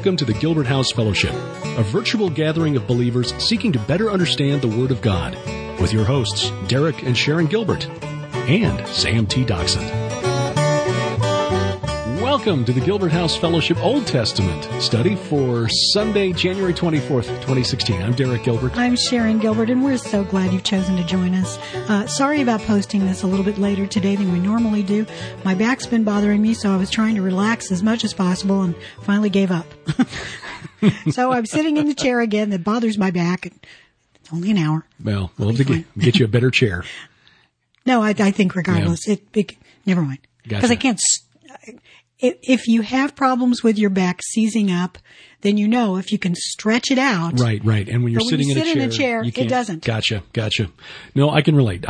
Welcome to the Gilbert House Fellowship, a virtual gathering of believers seeking to better understand the Word of God, with your hosts, Derek and Sharon Gilbert, and Sam T. Doxson. Welcome to the Gilbert House Fellowship Old Testament study for Sunday, January 24th, 2016. I'm Derek Gilbert. I'm Sharon Gilbert, and we're so glad you've chosen to join us. Sorry about posting this a little bit later today than we normally do. My back's been bothering me, so I was trying to relax as much as possible and finally gave up. So I'm sitting in the chair again that bothers my back. It's only an hour. Well, we'll have to get you a better chair. No, I think regardless. Yeah. Never mind. Because I can't... If you have problems with your back seizing up, then you know if you can stretch it out. Right. And when you're sitting in a chair, it doesn't. Gotcha. No, I can relate.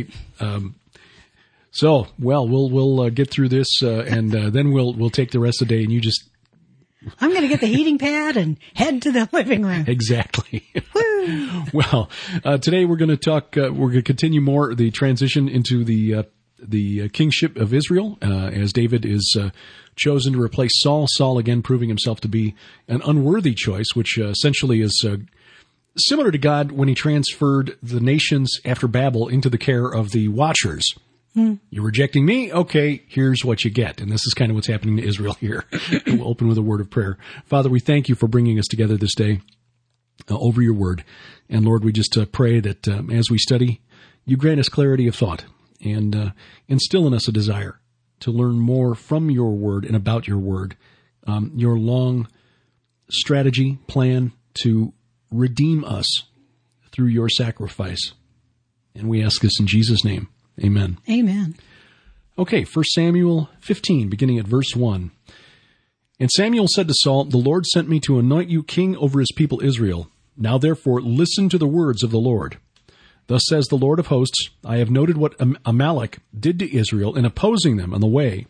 So, we'll get through this, and then we'll take the rest of the day, and you just... I'm going to get the heating pad and head to the living room. Exactly. Woo! Well, today we're going to talk, we're going to continue more the transition into the kingship of Israel, as David is chosen to replace Saul. Saul again proving himself to be an unworthy choice, which essentially is similar to God when he transferred the nations after Babel into the care of the watchers. You're rejecting me? Okay, here's what you get. And this is kind of what's happening to Israel here. We'll open with a word of prayer. Father, we thank you for bringing us together this day over your word. And Lord, we just pray that as we study, you grant us clarity of thought and instill in us a desire to learn more from your word and about your word, your long strategy, plan to redeem us through your sacrifice. And we ask this in Jesus' name. Amen. Amen. Okay, 1 Samuel 15, beginning at verse 1. And Samuel said to Saul, "The Lord sent me to anoint you king over his people Israel. Now therefore listen to the words of the Lord. Thus says the Lord of hosts, I have noted what Amalek did to Israel in opposing them on the way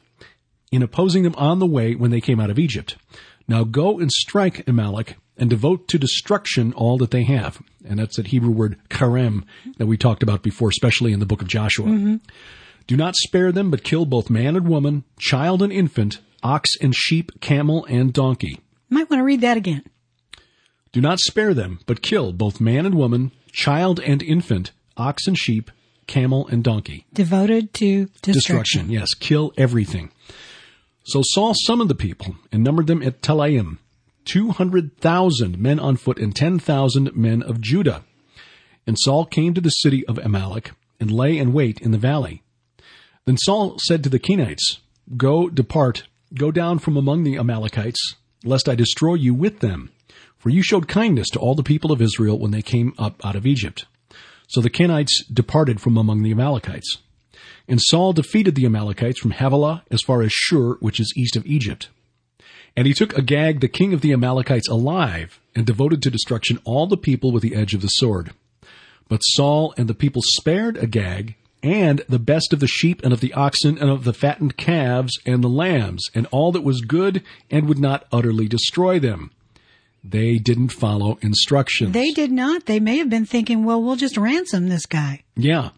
when they came out of Egypt. Now go and strike Amalek and devote to destruction all that they have." And that's that Hebrew word karem that we talked about before, especially in the book of Joshua. Mm-hmm. "Do not spare them, but kill both man and woman, child and infant, ox and sheep, camel and donkey." Might want to read that again. "Do not spare them, but kill both man and woman, child and infant, ox and sheep, camel and donkey." Devoted to destruction. Yes, kill everything. So Saul summoned the people and numbered them at Telaim, 200,000 men on foot and 10,000 men of Judah. And Saul came to the city of Amalek and lay in wait in the valley. Then Saul said to the Kenites, Go down from among the Amalekites, lest I destroy you with them. For you showed kindness to all the people of Israel when they came up out of Egypt. So the Kenites departed from among the Amalekites. And Saul defeated the Amalekites from Havilah as far as Shur, which is east of Egypt. And he took Agag, the king of the Amalekites, alive, and devoted to destruction all the people with the edge of the sword. But Saul and the people spared Agag, and the best of the sheep and of the oxen and of the fattened calves and the lambs, and all that was good, and would not utterly destroy them. They didn't follow instructions. They did not. They may have been thinking, well, we'll just ransom this guy. Yeah.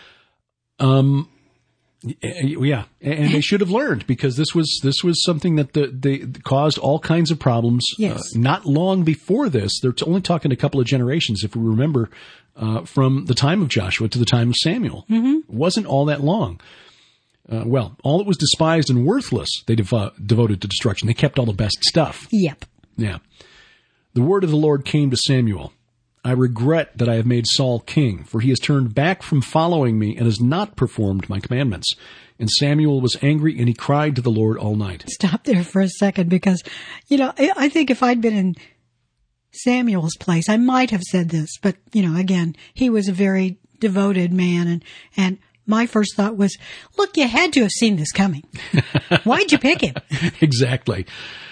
Yeah, and they should have learned, because this was something that they caused all kinds of problems. Yes. Not long before this, they're only talking a couple of generations, if we remember, from the time of Joshua to the time of Samuel. Mm-hmm. It wasn't all that long. All that was despised and worthless, they devoted to destruction. They kept all the best stuff. Yep. Yeah. The word of the Lord came to Samuel. I regret that I have made Saul king, for he has turned back from following me and has not performed my commandments. And Samuel was angry, and he cried to the Lord all night. Stop there for a second, because, I think if I'd been in Samuel's place, I might have said this. But, again, he was a very devoted man, and my first thought was, look, you had to have seen this coming. Why'd you pick him? Exactly.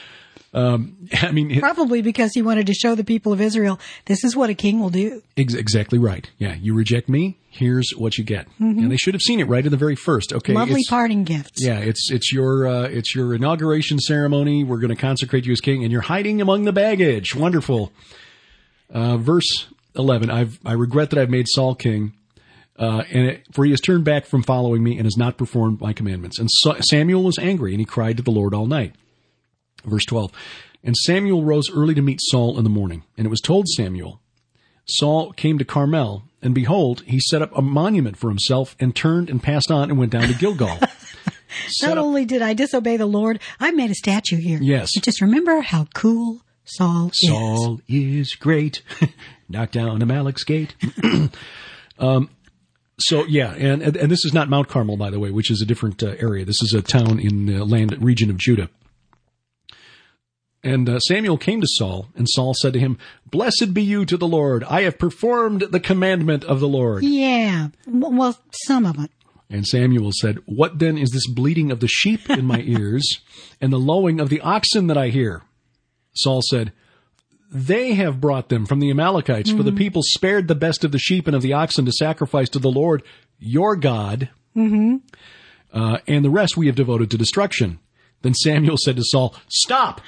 Probably because he wanted to show the people of Israel, this is what a king will do. Exactly right. Yeah, you reject me, here's what you get. Mm-hmm. And they should have seen it right at the very first. Okay, lovely parting gifts. Yeah, it's your inauguration ceremony. We're going to consecrate you as king, and you're hiding among the baggage. Wonderful. Verse 11. I regret that I've made Saul king. For he has turned back from following me and has not performed my commandments. And Samuel was angry, and he cried to the Lord all night. Verse 12, And Samuel rose early to meet Saul in the morning. And it was told Samuel, Saul came to Carmel, and behold, he set up a monument for himself and turned and passed on and went down to Gilgal. Not only did I disobey the Lord, I made a statue here. Yes. But just remember how cool Saul is. Saul is great. Knock down Amalek's gate. So, yeah, and this is not Mount Carmel, by the way, which is a different area. This is a town in the region of Judah. And Samuel came to Saul, and Saul said to him, Blessed be you to the Lord. I have performed the commandment of the Lord. Yeah, well, some of it. And Samuel said, What then is this bleating of the sheep in my ears and the lowing of the oxen that I hear? Saul said, They have brought them from the Amalekites, for the people spared the best of the sheep and of the oxen to sacrifice to the Lord, your God, and the rest we have devoted to destruction. Then Samuel said to Saul, Stop!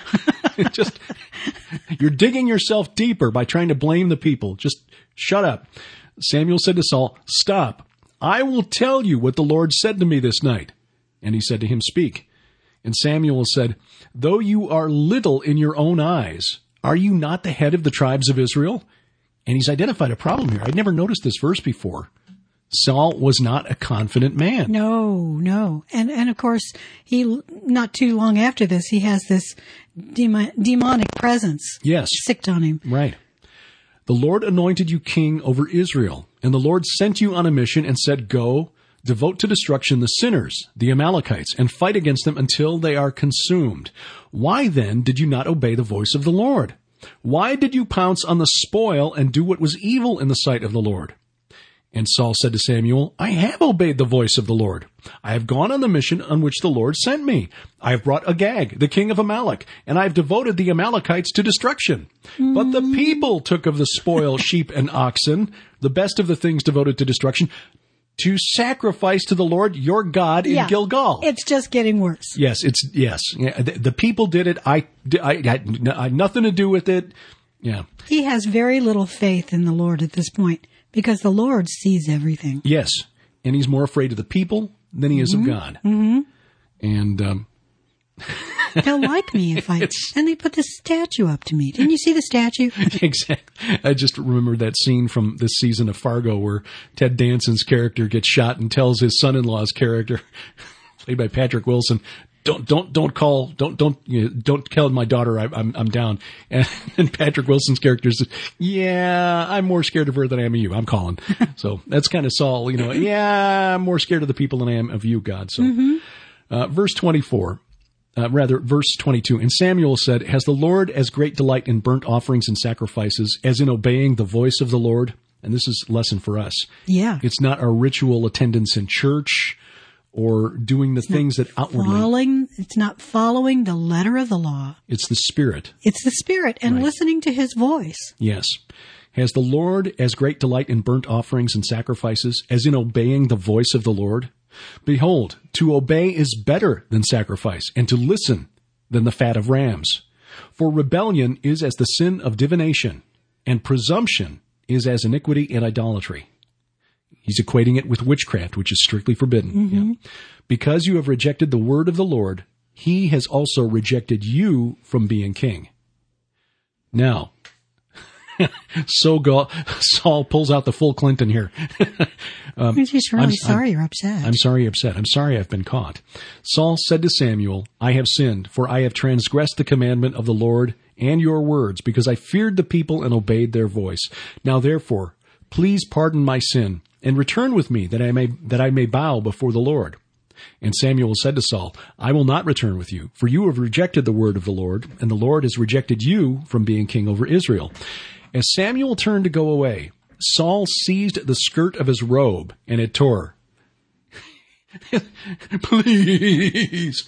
You're digging yourself deeper by trying to blame the people. Just shut up. Samuel said to Saul, Stop. I will tell you what the Lord said to me this night. And he said to him, Speak. And Samuel said, Though you are little in your own eyes, are you not the head of the tribes of Israel? And he's identified a problem here. I'd never noticed this verse before. Saul was not a confident man. No. And of course, he, not too long after this, he has this demonic presence. Yes. Sicked on him. Right. The Lord anointed you king over Israel, and the Lord sent you on a mission and said, Go, devote to destruction the sinners, the Amalekites, and fight against them until they are consumed. Why then did you not obey the voice of the Lord? Why did you pounce on the spoil and do what was evil in the sight of the Lord? And Saul said to Samuel, I have obeyed the voice of the Lord. I have gone on the mission on which the Lord sent me. I have brought Agag, the king of Amalek, and I have devoted the Amalekites to destruction. But the people took of the spoil sheep and oxen, the best of the things devoted to destruction, to sacrifice to the Lord your God in Gilgal. It's just getting worse. Yes. The people did it. I had nothing to do with it. Yeah. He has very little faith in the Lord at this point, because the Lord sees everything. Yes. And he's more afraid of the people than he is of God. Mm-hmm. And they'll like me if I... And they put this statue up to me. Didn't you see the statue? Exactly. I just remember that scene from this season of Fargo where Ted Danson's character gets shot and tells his son-in-law's character, played by Patrick Wilson, don't call my daughter. I'm down. And Patrick Wilson's character says, yeah, I'm more scared of her than I am of you. I'm calling. So that's kind of Saul, yeah, I'm more scared of the people than I am of you, God. So, verse 22. And Samuel said, Has the Lord as great delight in burnt offerings and sacrifices as in obeying the voice of the Lord? And this is a lesson for us. Yeah. It's not our ritual attendance in church or doing the things that outwardly. It's not following the letter of the law. It's the Spirit. It's the Spirit and listening to his voice. Yes. Has the Lord as great delight in burnt offerings and sacrifices as in obeying the voice of the Lord? Behold, to obey is better than sacrifice, and to listen than the fat of rams. For rebellion is as the sin of divination, and presumption is as iniquity and idolatry. He's equating it with witchcraft, which is strictly forbidden. Mm-hmm. Yeah. Because you have rejected the word of the Lord, he has also rejected you from being king. Now, Saul pulls out the full Clinton here. He's really sorry you're upset. I'm sorry you're upset. I'm sorry I've been caught. Saul said to Samuel, I have sinned, for I have transgressed the commandment of the Lord and your words, because I feared the people and obeyed their voice. Now therefore, please pardon my sin, and return with me, that I may bow before the Lord. And Samuel said to Saul, I will not return with you, for you have rejected the word of the Lord, and the Lord has rejected you from being king over Israel. As Samuel turned to go away, Saul seized the skirt of his robe, and it tore. Please.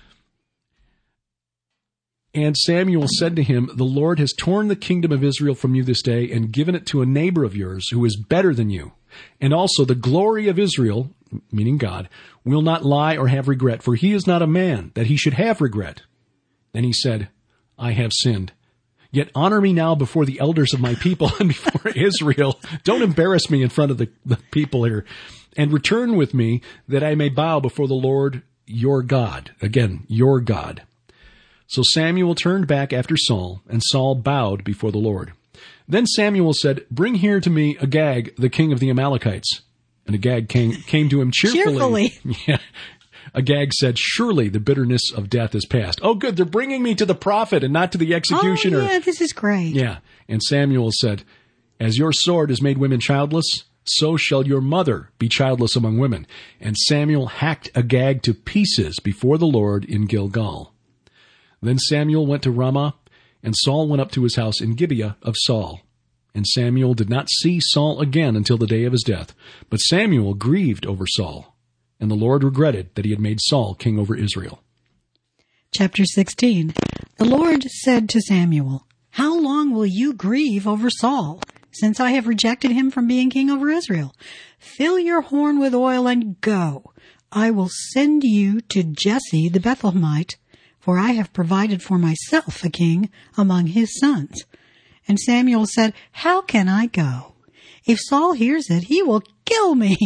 And Samuel said to him, The Lord has torn the kingdom of Israel from you this day and given it to a neighbor of yours who is better than you. And also the glory of Israel, meaning God, will not lie or have regret, for he is not a man that he should have regret. Then he said, I have sinned. Yet honor me now before the elders of my people and before Israel. Don't embarrass me in front of the people here. And return with me that I may bow before the Lord your God. Again, your God. So Samuel turned back after Saul, and Saul bowed before the Lord. Then Samuel said, "Bring here to me Agag, the king of the Amalekites." And Agag came to him cheerfully. Yeah. Agag said, "Surely the bitterness of death is past." Oh, good. They're bringing me to the prophet and not to the executioner. Oh, yeah, this is great. Yeah. And Samuel said, "As your sword has made women childless, so shall your mother be childless among women." And Samuel hacked Agag to pieces before the Lord in Gilgal. Then Samuel went to Ramah, and Saul went up to his house in Gibeah of Saul. And Samuel did not see Saul again until the day of his death. But Samuel grieved over Saul. And the Lord regretted that he had made Saul king over Israel. Chapter 16. The Lord said to Samuel, "How long will you grieve over Saul, since I have rejected him from being king over Israel? Fill your horn with oil and go. I will send you to Jesse the Bethlehemite, for I have provided for myself a king among his sons." And Samuel said, "How can I go? If Saul hears it, he will kill me."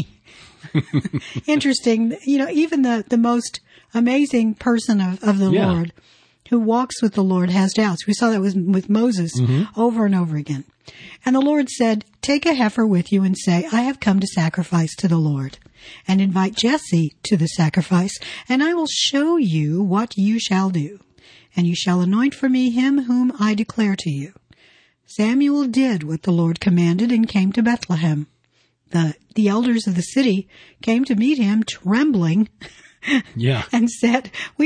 Interesting. Even the most amazing person of the Lord who walks with the Lord has doubts. We saw that with Moses over and over again. And the Lord said, "Take a heifer with you and say, I have come to sacrifice to the Lord. And invite Jesse to the sacrifice, and I will show you what you shall do. And you shall anoint for me him whom I declare to you." Samuel did what the Lord commanded and came to Bethlehem. The elders of the city came to meet him trembling. Yeah. And said,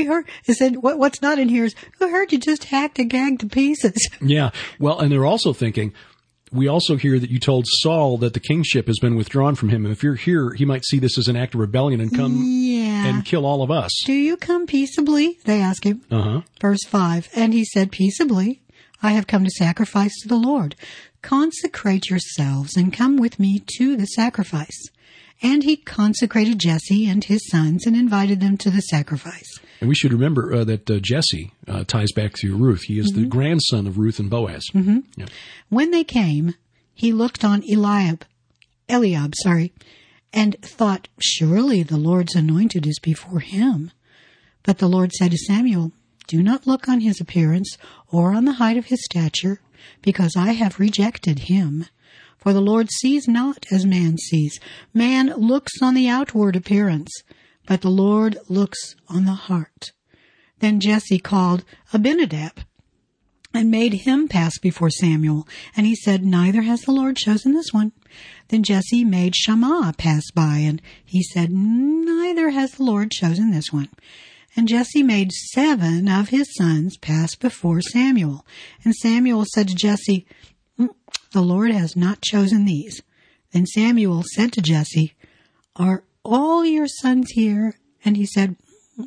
what's not in here is, "We heard you just hacked Agag to pieces." Yeah. Well, and they're also thinking, we also hear that you told Saul that the kingship has been withdrawn from him. And if you're here, he might see this as an act of rebellion and come and kill all of us. "Do you come peaceably?" they ask him. Verse 5. And he said, "Peaceably, I have come to sacrifice to the Lord. Consecrate yourselves and come with me to the sacrifice." And he consecrated Jesse and his sons and invited them to the sacrifice. And we should remember that Jesse ties back to Ruth. He is the grandson of Ruth and Boaz. Yeah. When they came, he looked on Eliab, and thought, "Surely the Lord's anointed is before him." But the Lord said to Samuel, "Do not look on his appearance or on the height of his stature, because I have rejected him. For the Lord sees not as man sees. Man looks on the outward appearance, but the Lord looks on the heart." Then Jesse called Abinadab and made him pass before Samuel. And he said, "Neither has the Lord chosen this one." Then Jesse made Shammah pass by, and he said, "Neither has the Lord chosen this one." And Jesse made 7 of his sons pass before Samuel. And Samuel said to Jesse, "The Lord has not chosen these." Then Samuel said to Jesse, "Are all your sons here?" And he said,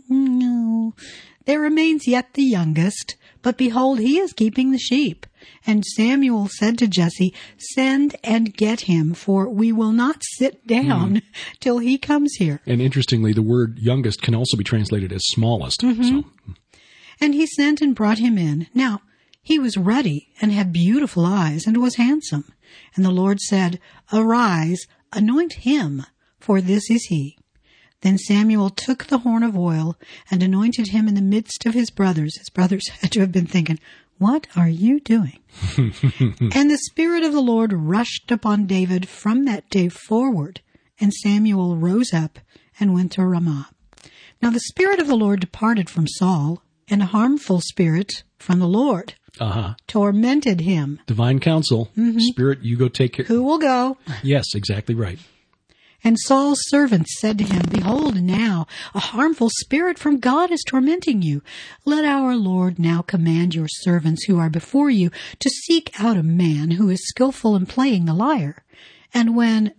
"No, there remains yet the youngest, but behold, he is keeping the sheep." And Samuel said to Jesse, "Send and get him, for we will not sit down till he comes here." And interestingly, the word youngest can also be translated as smallest. So. And he sent and brought him in. Now, he was ruddy and had beautiful eyes and was handsome. And the Lord said, "Arise, anoint him, for this is he." Then Samuel took the horn of oil and anointed him in the midst of his brothers. His brothers had to have been thinking, "What are you doing?" And the Spirit of the Lord rushed upon David from that day forward. And Samuel rose up and went to Ramah. Now the Spirit of the Lord departed from Saul, and a harmful spirit from the Lord tormented him. Divine counsel. Spirit, you go take care. Who will go? Yes, exactly right. And Saul's servants said to him, "Behold, now a harmful spirit from God is tormenting you. Let our Lord now command your servants who are before you to seek out a man who is skillful in playing the lyre. And when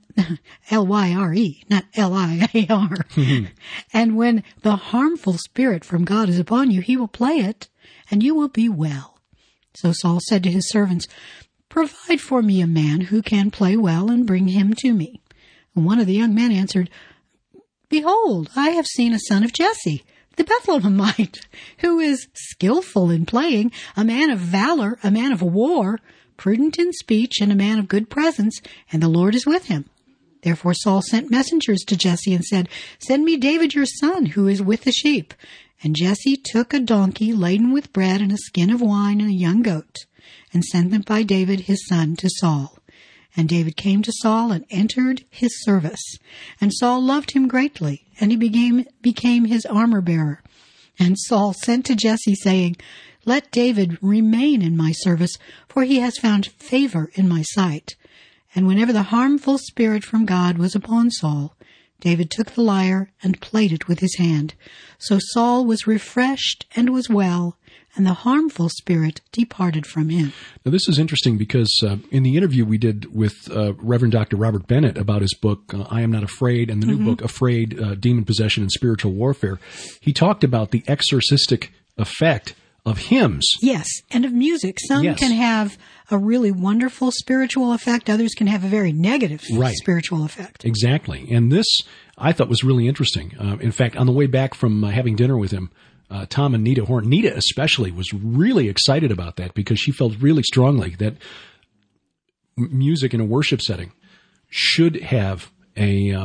L-Y-R-E, not L-I-A-R. And when the harmful spirit from God is upon you, he will play it, and you will be well." So Saul said to his servants, "Provide for me a man who can play well, and bring him to me." And one of the young men answered, "Behold, I have seen a son of Jesse, the Bethlehemite, who is skillful in playing, a man of valor, a man of war, prudent in speech, and a man of good presence, and the Lord is with him." Therefore Saul sent messengers to Jesse and said, "Send me David your son, who is with the sheep." And Jesse took a donkey laden with bread and a skin of wine and a young goat, and sent them by David his son to Saul. And David came to Saul and entered his service. And Saul loved him greatly, and he became his armor-bearer. And Saul sent to Jesse, saying, Let David remain in my service, for he has found favor in my sight. And whenever the harmful spirit from God was upon Saul, David took the lyre and played it with his hand. So Saul was refreshed and was well, and the harmful spirit departed from him. Now, this is interesting because in the interview we did with Reverend Dr. Robert Bennett about his book, I Am Not Afraid, and the new book, Afraid, Demon Possession and Spiritual Warfare, he talked about the exorcistic effect of hymns. Yes, and of music. Some can have a really wonderful spiritual effect. Others can have a very negative spiritual effect. Exactly. And this, I thought, was really interesting. In fact, on the way back from having dinner with him, Tom and Nita Horn, Nita especially, was really excited about that because she felt really strongly that music in a worship setting should have a...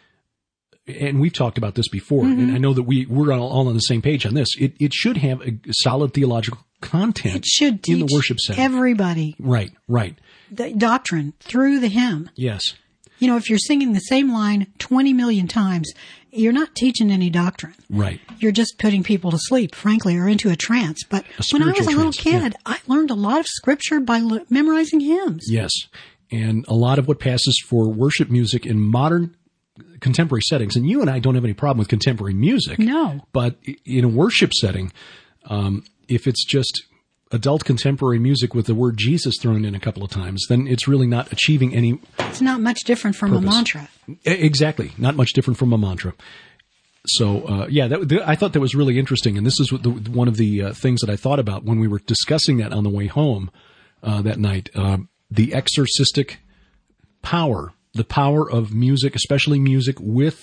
and we've talked about this before, and I know that we're all on the same page on this. It should have a solid theological content. It should teach in the worship setting. Everybody. Right. The doctrine through the hymn. Yes. You know, if you're singing the same line 20 million times, you're not teaching any doctrine. Right. You're just putting people to sleep, frankly, or into a trance. But when I was a little kid, I learned a lot of scripture by memorizing hymns. Yes. And a lot of what passes for worship music in modern contemporary settings, and you and I don't have any problem with contemporary music. No. But in a worship setting, if it's just adult contemporary music with the word Jesus thrown in a couple of times, then it's really not achieving any... It's not much different from purpose. A mantra. Exactly. Not much different from a mantra. So, I thought that was really interesting, and this is one of the things that I thought about when we were discussing that on the way home that night. The exorcistic power, the power of music, especially music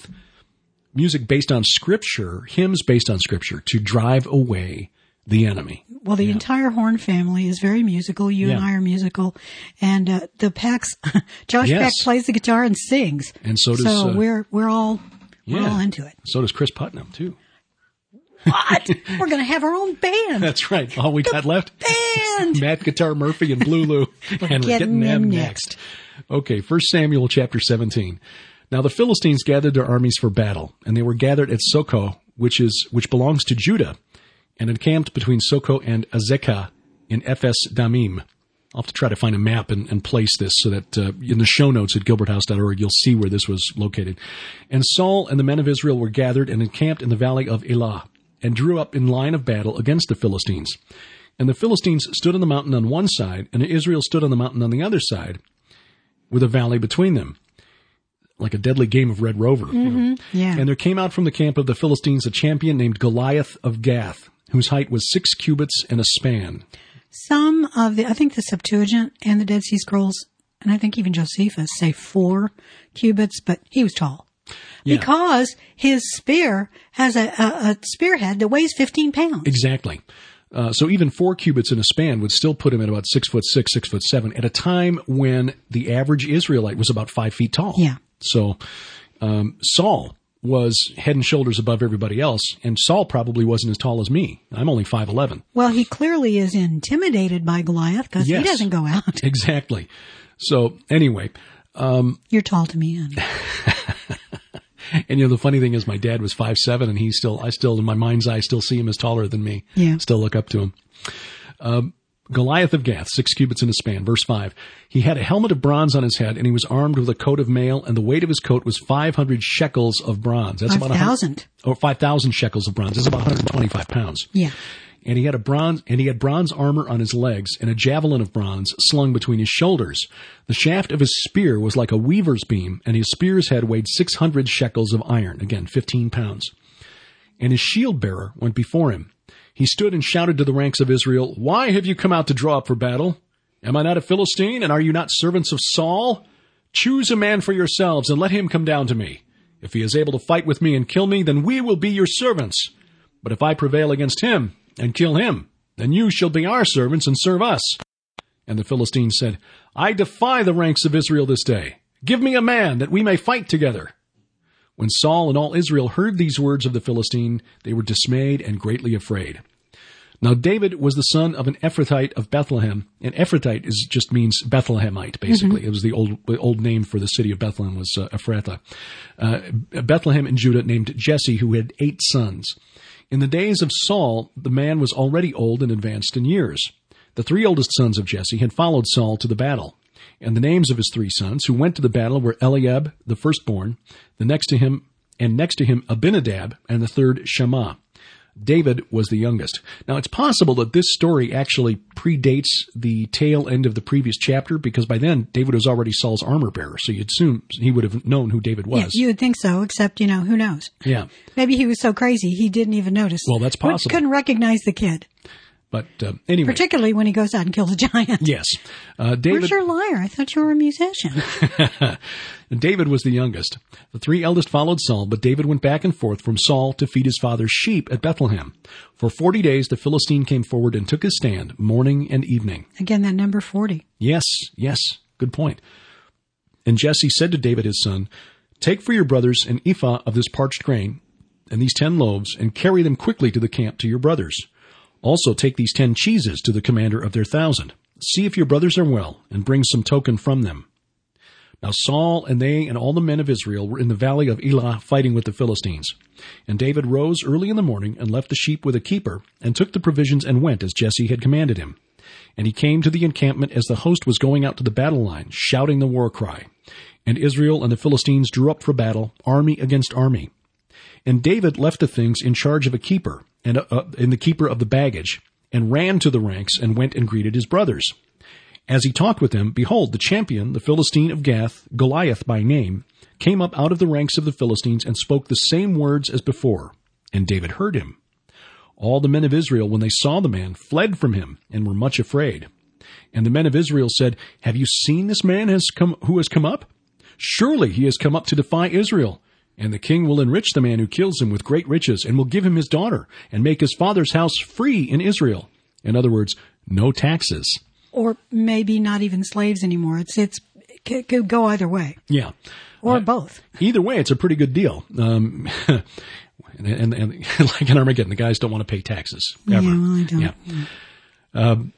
based on Scripture, hymns based on Scripture, to drive away the enemy. Well, the entire Horn family is very musical. You and I are musical. And the Pecks, Josh Peck plays the guitar and sings. And so does... So we're all into it. So does Chris Putnam, too. What? We're going to have our own band. That's right. All we got left. Band! Matt Guitar Murphy and Blue Lou. And we're getting them next. Okay, 1 Samuel chapter 17. Now the Philistines gathered their armies for battle, and they were gathered at Socoh, which belongs to Judah, and encamped between Socoh and Azekah in Ephes Damim. I'll have to try to find a map and place this so that in the show notes at gilberthouse.org you'll see where this was located. And Saul and the men of Israel were gathered and encamped in the valley of Elah, and drew up in line of battle against the Philistines. And the Philistines stood on the mountain on one side, and Israel stood on the mountain on the other side, with a valley between them, like a deadly game of Red Rover. Mm-hmm. Yeah. And there came out from the camp of the Philistines a champion named Goliath of Gath, whose height was 6 cubits and a span. Some of I think the Septuagint and the Dead Sea Scrolls, and I think even Josephus, say 4 cubits, but he was tall. Yeah. Because his spear has a spearhead that weighs 15 pounds. Exactly. So even 4 cubits in a span would still put him at about 6'6", 6'7", at a time when the average Israelite was about 5 feet tall. Yeah. So Saul was head and shoulders above everybody else, and Saul probably wasn't as tall as me. I'm only 5'11". Well, he clearly is intimidated by Goliath because he doesn't go out. Exactly. So anyway, you're tall to me, honey. And the funny thing is, my dad was 5'7", and I still in my mind's eye still see him as taller than me. Yeah. Still look up to him. Goliath of Gath, 6 cubits in a span. Verse 5. He had a helmet of bronze on his head, and he was armed with a coat of mail, and the weight of his coat was 500 shekels of bronze. That's 5,000. Or 5,000 shekels of bronze. That's about 125 pounds. Yeah. And he had bronze armor on his legs, and a javelin of bronze slung between his shoulders. The shaft of his spear was like a weaver's beam, and his spear's head weighed 600 shekels of iron. Again, 15 pounds. And his shield bearer went before him. He stood and shouted to the ranks of Israel, "Why have you come out to draw up for battle? Am I not a Philistine, and are you not servants of Saul? Choose a man for yourselves, and let him come down to me. If he is able to fight with me and kill me, then we will be your servants. But if I prevail against him and kill him, then you shall be our servants and serve us." And the Philistines said, "I defy the ranks of Israel this day. Give me a man that we may fight together." When Saul and all Israel heard these words of the Philistine, they were dismayed and greatly afraid. Now David was the son of an Ephrathite of Bethlehem, and Ephrathite just means Bethlehemite, basically. It was the old name for the city of Bethlehem was Ephrathah. Bethlehem in Judah named Jesse, who had 8 sons. In the days of Saul, the man was already old and advanced in years. The 3 oldest sons of Jesse had followed Saul to the battle. And the names of his 3 sons who went to the battle were Eliab, the firstborn, next to him Abinadab, and the third Shammah. David was the youngest. Now, it's possible that this story actually predates the tail end of the previous chapter, because by then David was already Saul's armor bearer, so you'd assume he would have known who David was. Yeah, you would think so, except, who knows? Yeah. Maybe he was so crazy he didn't even notice. Well, that's possible. Couldn't recognize the kid. But anyway. Particularly when he goes out and kills a giant. Yes. David. Where's your lyre? I thought you were a musician. David was the youngest. The 3 eldest followed Saul, but David went back and forth from Saul to feed his father's sheep at Bethlehem. For 40 days the Philistine came forward and took his stand, morning and evening. Again, that number 40. Yes. Good point. And Jesse said to David his son, "Take for your brothers an ephah of this parched grain, and these 10 loaves, and carry them quickly to the camp to your brothers. Also take these 10 cheeses to the commander of their 1,000. See if your brothers are well, and bring some token from them." Now Saul and they and all the men of Israel were in the valley of Elah fighting with the Philistines. And David rose early in the morning and left the sheep with a keeper, and took the provisions and went as Jesse had commanded him. And he came to the encampment as the host was going out to the battle line, shouting the war cry. And Israel and the Philistines drew up for battle, army against army. And David left the things in charge of a keeper, and the keeper of the baggage, and ran to the ranks and went and greeted his brothers. As he talked with them, behold, the champion, the Philistine of Gath, Goliath by name, came up out of the ranks of the Philistines and spoke the same words as before. And David heard him. All the men of Israel, when they saw the man, fled from him and were much afraid. And the men of Israel said, "Have you seen this man who has come up? Surely he has come up to defy Israel. And the king will enrich the man who kills him with great riches, and will give him his daughter, and make his father's house free in Israel." In other words, no taxes. Or maybe not even slaves anymore. It could go either way. Yeah. Or both. Either way, it's a pretty good deal. And like in Armageddon, the guys don't want to pay taxes. Ever. Yeah, well, I don't.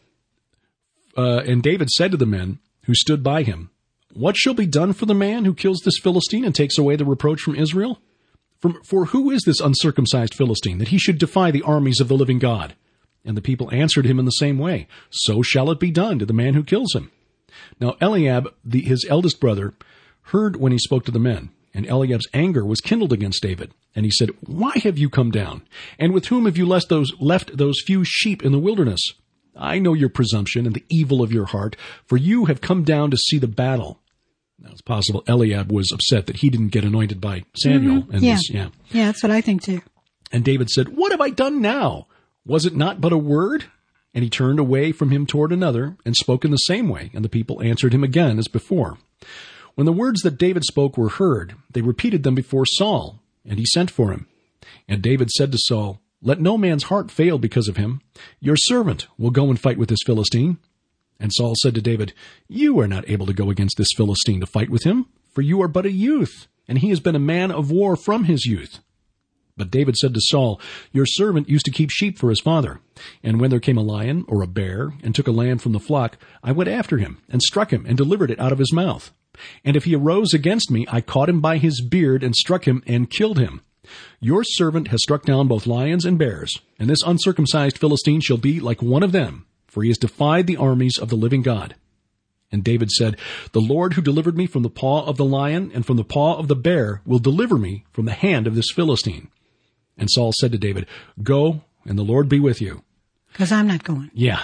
Yeah. And David said to the men who stood by him, "What shall be done for the man who kills this Philistine and takes away the reproach from Israel? For who is this uncircumcised Philistine, that he should defy the armies of the living God?" And the people answered him in the same way, "So shall it be done to the man who kills him." Now Eliab, his eldest brother, heard when he spoke to the men, and Eliab's anger was kindled against David. And he said, "Why have you come down? And with whom have you left those few sheep in the wilderness? I know your presumption and the evil of your heart, for you have come down to see the battle." Now, it's possible Eliab was upset that he didn't get anointed by Samuel. Mm-hmm. Yeah, that's what I think too. And David said, "What have I done now? Was it not but a word?" And he turned away from him toward another, and spoke in the same way, and the people answered him again as before. When the words that David spoke were heard, they repeated them before Saul, and he sent for him. And David said to Saul, "Let no man's heart fail because of him. Your servant will go and fight with this Philistine." And Saul said to David, "You are not able to go against this Philistine to fight with him, for you are but a youth, and he has been a man of war from his youth." But David said to Saul, "Your servant used to keep sheep for his father. And when there came a lion or a bear and took a lamb from the flock, I went after him and struck him and delivered it out of his mouth. And if he arose against me, I caught him by his beard and struck him and killed him. Your servant has struck down both lions and bears, and this uncircumcised Philistine shall be like one of them, for he has defied the armies of the living God." And David said, "The Lord who delivered me from the paw of the lion and from the paw of the bear will deliver me from the hand of this Philistine." And Saul said to David, "Go, and the Lord be with you." Because I'm not going. Yeah,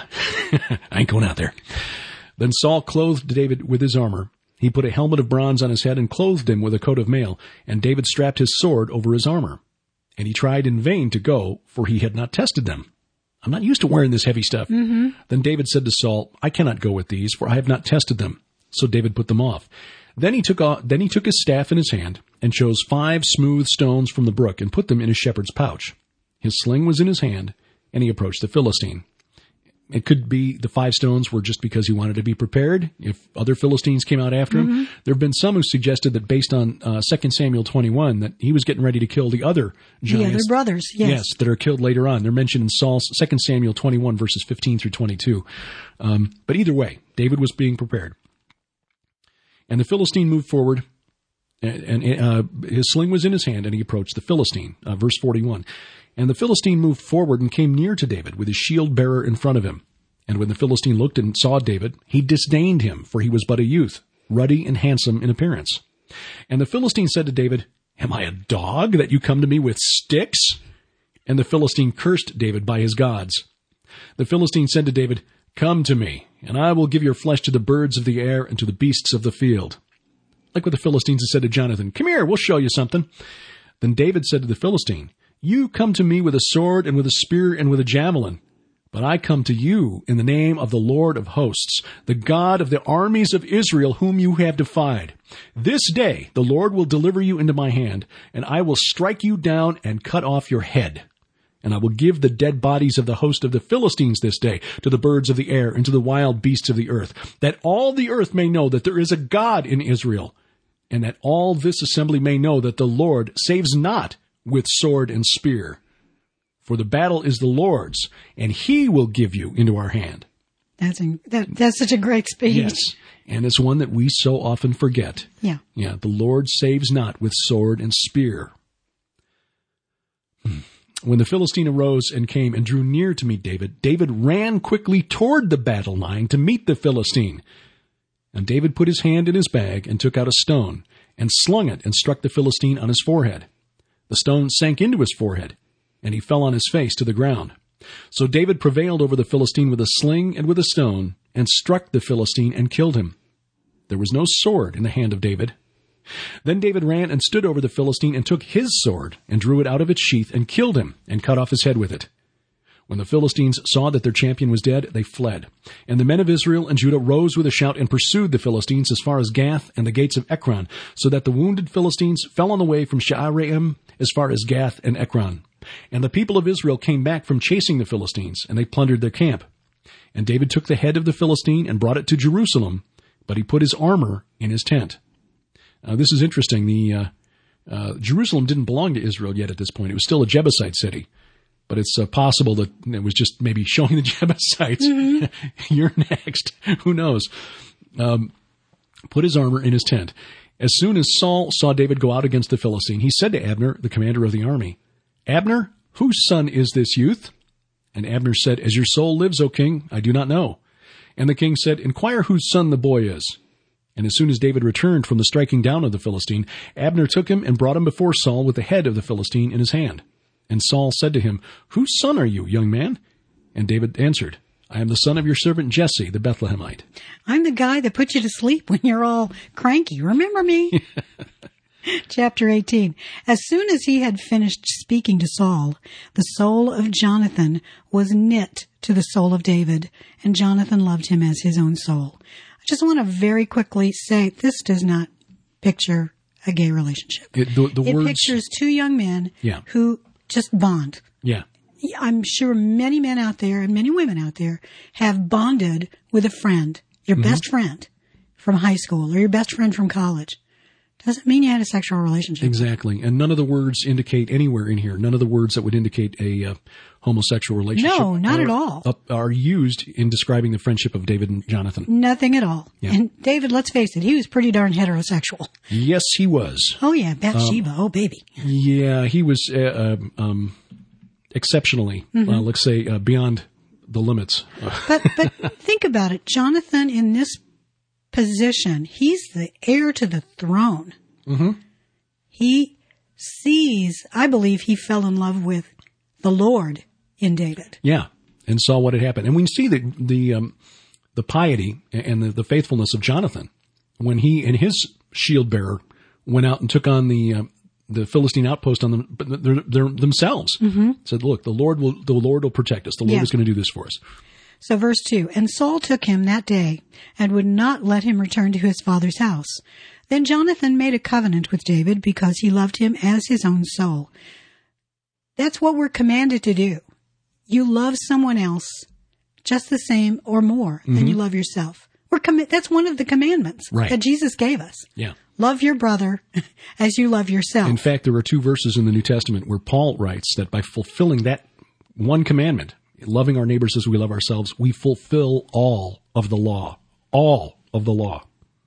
I ain't going out there. Then Saul clothed David with his armor. He put a helmet of bronze on his head and clothed him with a coat of mail, and David strapped his sword over his armor. And he tried in vain to go, for he had not tested them. "I'm not used to wearing this heavy stuff." Mm-hmm. Then David said to Saul, "I cannot go with these, for I have not tested them." So David put them off. Then he took his staff in his hand and chose 5 smooth stones from the brook and put them in his shepherd's pouch. His sling was in his hand, and he approached the Philistine. It could be the 5 stones were just because he wanted to be prepared if other Philistines came out after him. There have been some who suggested that based on 2 Samuel 21 that he was getting ready to kill the other giants. The other brothers, yes. That are killed later on. They're mentioned in 2 Samuel 21 verses 15 through 22. But either way, David was being prepared. And the Philistine moved forward, and his sling was in his hand, and he approached the Philistine. Verse 41. And the Philistine moved forward and came near to David with his shield bearer in front of him. And when the Philistine looked and saw David, he disdained him, for he was but a youth, ruddy and handsome in appearance. And the Philistine said to David, Am I a dog that you come to me with sticks? And the Philistine cursed David by his gods. The Philistine said to David, Come to me, and I will give your flesh to the birds of the air and to the beasts of the field. Like what the Philistines had said to Jonathan, Come here, we'll show you something. Then David said to the Philistine, You come to me with a sword and with a spear and with a javelin, but I come to you in the name of the Lord of hosts, the God of the armies of Israel, whom you have defied. This day the Lord will deliver you into my hand, and I will strike you down and cut off your head. And I will give the dead bodies of the host of the Philistines this day to the birds of the air and to the wild beasts of the earth, that all the earth may know that there is a God in Israel, and that all this assembly may know that the Lord saves not with sword and spear. For the battle is the Lord's, and he will give you into our hand. That's such a great speech. Yes, and it's one that we so often forget. Yeah. Yeah, the Lord saves not with sword and spear. When the Philistine arose and came and drew near to meet David, David ran quickly toward the battle line to meet the Philistine. And David put his hand in his bag and took out a stone and slung it and struck the Philistine on his forehead. The stone sank into his forehead, and he fell on his face to the ground. So David prevailed over the Philistine with a sling and with a stone, and struck the Philistine and killed him. There was no sword in the hand of David. Then David ran and stood over the Philistine and took his sword and drew it out of its sheath and killed him and cut off his head with it. When the Philistines saw that their champion was dead, they fled. And the men of Israel and Judah rose with a shout and pursued the Philistines as far as Gath and the gates of Ekron, so that the wounded Philistines fell on the way from Shaaraim as far as Gath and Ekron. And the people of Israel came back from chasing the Philistines, and they plundered their camp. And David took the head of the Philistine and brought it to Jerusalem, but he put his armor in his tent. This is interesting. Jerusalem didn't belong to Israel yet at this point. It was still a Jebusite city. But it's possible that it was just maybe showing the Jebusites, You're next. Who knows? Put his armor in his tent. As soon as Saul saw David go out against the Philistine, he said to Abner, the commander of the army, Abner, whose son is this youth? And Abner said, As your soul lives, O king, I do not know. And the king said, Inquire whose son the boy is. And as soon as David returned from the striking down of the Philistine, Abner took him and brought him before Saul with the head of the Philistine in his hand. And Saul said to him, Whose son are you, young man? And David answered, I am the son of your servant Jesse, the Bethlehemite. I'm the guy that put you to sleep when you're all cranky. Remember me? Chapter 18. As soon as he had finished speaking to Saul, the soul of Jonathan was knit to the soul of David, and Jonathan loved him as his own soul. I just want to very quickly say this does not picture a gay relationship. It pictures two young men who just bond. Yeah. I'm sure many men out there and many women out there have bonded with a friend, your best friend from high school or your best friend from college. Doesn't mean you had a sexual relationship. Exactly. And none of the words indicate anywhere in here, none of the words that would indicate a homosexual relationship. No, not at all. Are used in describing the friendship of David and Jonathan. Nothing at all. Yeah. And David, let's face it, he was pretty darn heterosexual. Yes, he was. Oh, yeah. Bathsheba. Oh, baby. Yeah, he was exceptionally, let's say, beyond the limits. But think about it. Jonathan, in this position, he's the heir to the throne. He sees, I believe he fell in love with the Lord in David. Yeah, and saw what had happened. And we see the piety and the faithfulness of Jonathan when he and his shield bearer went out and took on the Philistine outpost on them themselves. Said, look, the Lord will protect us. The Lord is going to do this for us. So verse 2, And Saul took him that day and would not let him return to his father's house. Then Jonathan made a covenant with David because he loved him as his own soul. That's what we're commanded to do. You love someone else just the same or more than you love yourself. That's one of the commandments that Jesus gave us. Yeah. Love your brother as you love yourself. In fact, there are 2 verses in the New Testament where Paul writes that by fulfilling that one commandment, loving our neighbors as we love ourselves, we fulfill all of the law. All of the law.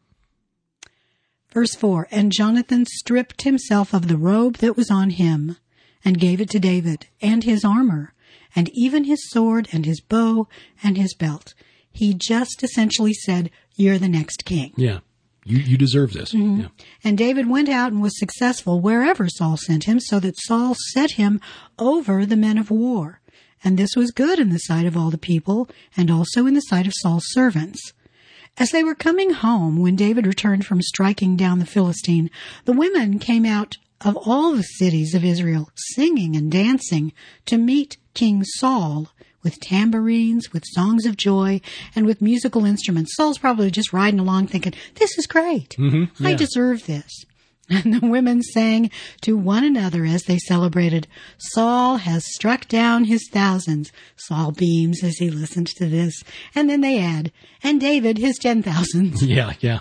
Verse 4, and Jonathan stripped himself of the robe that was on him and gave it to David, and his armor, and even his sword and his bow and his belt. He just essentially said, you're the next king. Yeah. You deserve this. Mm-hmm. Yeah. And David went out and was successful wherever Saul sent him, so that Saul set him over the men of war. And this was good in the sight of all the people, and also in the sight of Saul's servants. As they were coming home, when David returned from striking down the Philistine, the women came out of all the cities of Israel, singing and dancing to meet King Saul, with tambourines, with songs of joy, and with musical instruments. Saul's probably just riding along thinking, this is great. Mm-hmm. Yeah. I deserve this. And the women sang to one another as they celebrated, Saul has struck down his thousands. Saul beams as he listens to this. And then they add, and David his 10,000s. Yeah, yeah.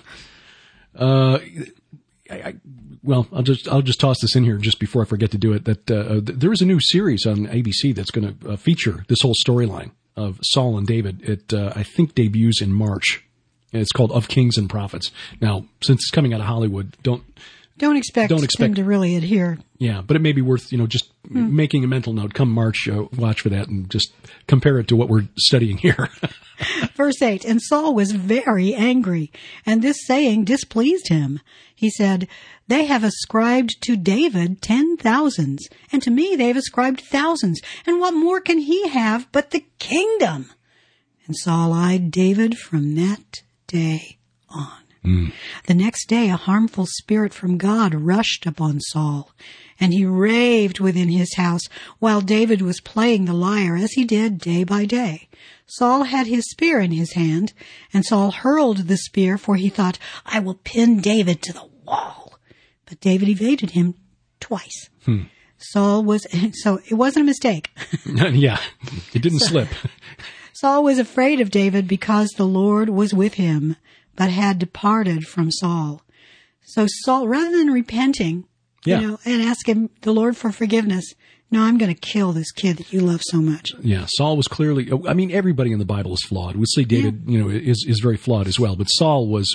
Well, I'll just toss this in here just before I forget to do it, that there is a new series on ABC that's going to feature this whole storyline of Saul and David. It, I think, debuts in March. And it's called Of Kings and Prophets. Now, since it's coming out of Hollywood, don't expect him to really adhere. Yeah, but it may be worth, just making a mental note. Come March, watch for that and just compare it to what we're studying here. Verse 8, and Saul was very angry, and this saying displeased him. He said, they have ascribed to David 10,000s, and to me they have ascribed thousands. And what more can he have but the kingdom? And Saul eyed David from that day on. The next day, a harmful spirit from God rushed upon Saul, and he raved within his house while David was playing the lyre, as he did day by day. Saul had his spear in his hand, and Saul hurled the spear, for he thought, I will pin David to the wall. But David evaded him twice. So it wasn't a mistake. Yeah, it didn't slip. Saul was afraid of David because the Lord was with him, but had departed from Saul. So Saul, rather than repenting, and asking the Lord for forgiveness, no, I'm going to kill this kid that you love so much. Yeah, Saul was clearly, everybody in the Bible is flawed. We see David, is very flawed as well, but Saul was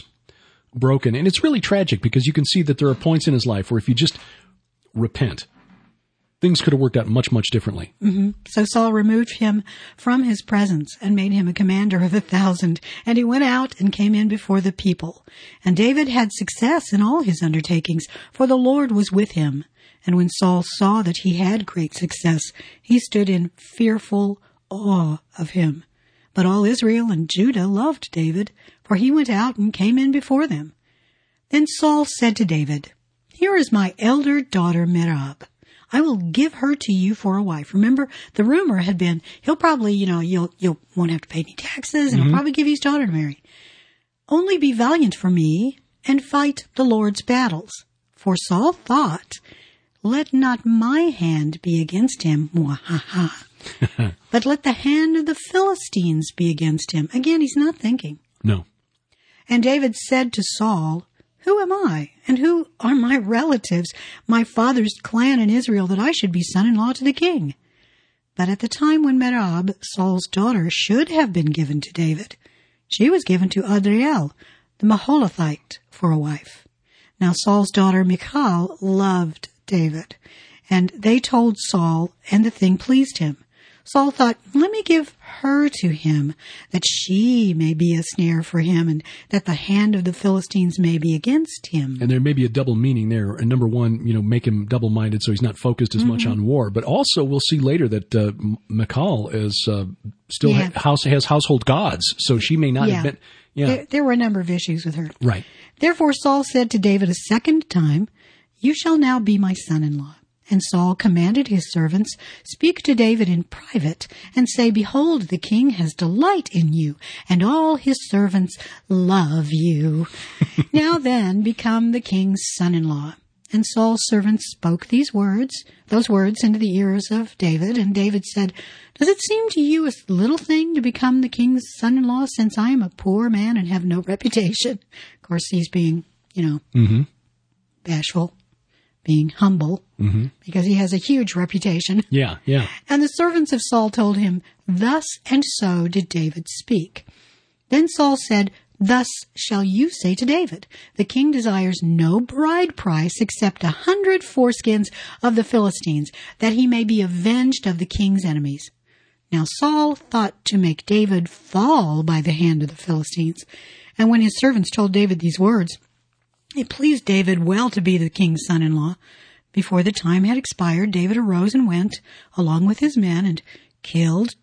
broken. And it's really tragic because you can see that there are points in his life where if you just repent, things could have worked out much, much differently. Mm-hmm. So Saul removed him from his presence and made him a commander of 1,000. And he went out and came in before the people. And David had success in all his undertakings, for the Lord was with him. And when Saul saw that he had great success, he stood in fearful awe of him. But all Israel and Judah loved David, for he went out and came in before them. Then Saul said to David, here is my elder daughter Merab. I will give her to you for a wife. Remember, the rumor had been, he'll probably, you won't have to pay any taxes, and he'll probably give you his daughter to marry. Only be valiant for me and fight the Lord's battles. For Saul thought, let not my hand be against him, but let the hand of the Philistines be against him. Again, he's not thinking. No. And David said to Saul, who am I, and who are my relatives, my father's clan in Israel, that I should be son-in-law to the king? But at the time when Merab, Saul's daughter, should have been given to David, she was given to Adriel, the Maholathite, for a wife. Now Saul's daughter Michal loved David, and they told Saul, and the thing pleased him. Saul thought, let me give her to him, that she may be a snare for him, and that the hand of the Philistines may be against him. And there may be a double meaning there. And number one, make him double-minded so he's not focused as much on war. But also we'll see later that Michal is still has household gods, so she may not have been... Yeah. There were a number of issues with her. Right. Therefore Saul said to David a second time, you shall now be my son-in-law. And Saul commanded his servants, speak to David in private, and say, behold, the king has delight in you, and all his servants love you. Now then, become the king's son-in-law. And Saul's servants spoke those words into the ears of David. And David said, "Does it seem to you a little thing to become the king's son-in-law, since I am a poor man and have no reputation?" Of course, he's being, bashful, being humble, because he has a huge reputation. Yeah. And the servants of Saul told him, "Thus and so did David speak." Then Saul said, "Thus shall you say to David, the king desires no bride price except 100 foreskins of the Philistines, that he may be avenged of the king's enemies." Now Saul thought to make David fall by the hand of the Philistines. And when his servants told David these words, it pleased David well to be the king's son-in-law. Before the time had expired, David arose and went, along with his men, and killed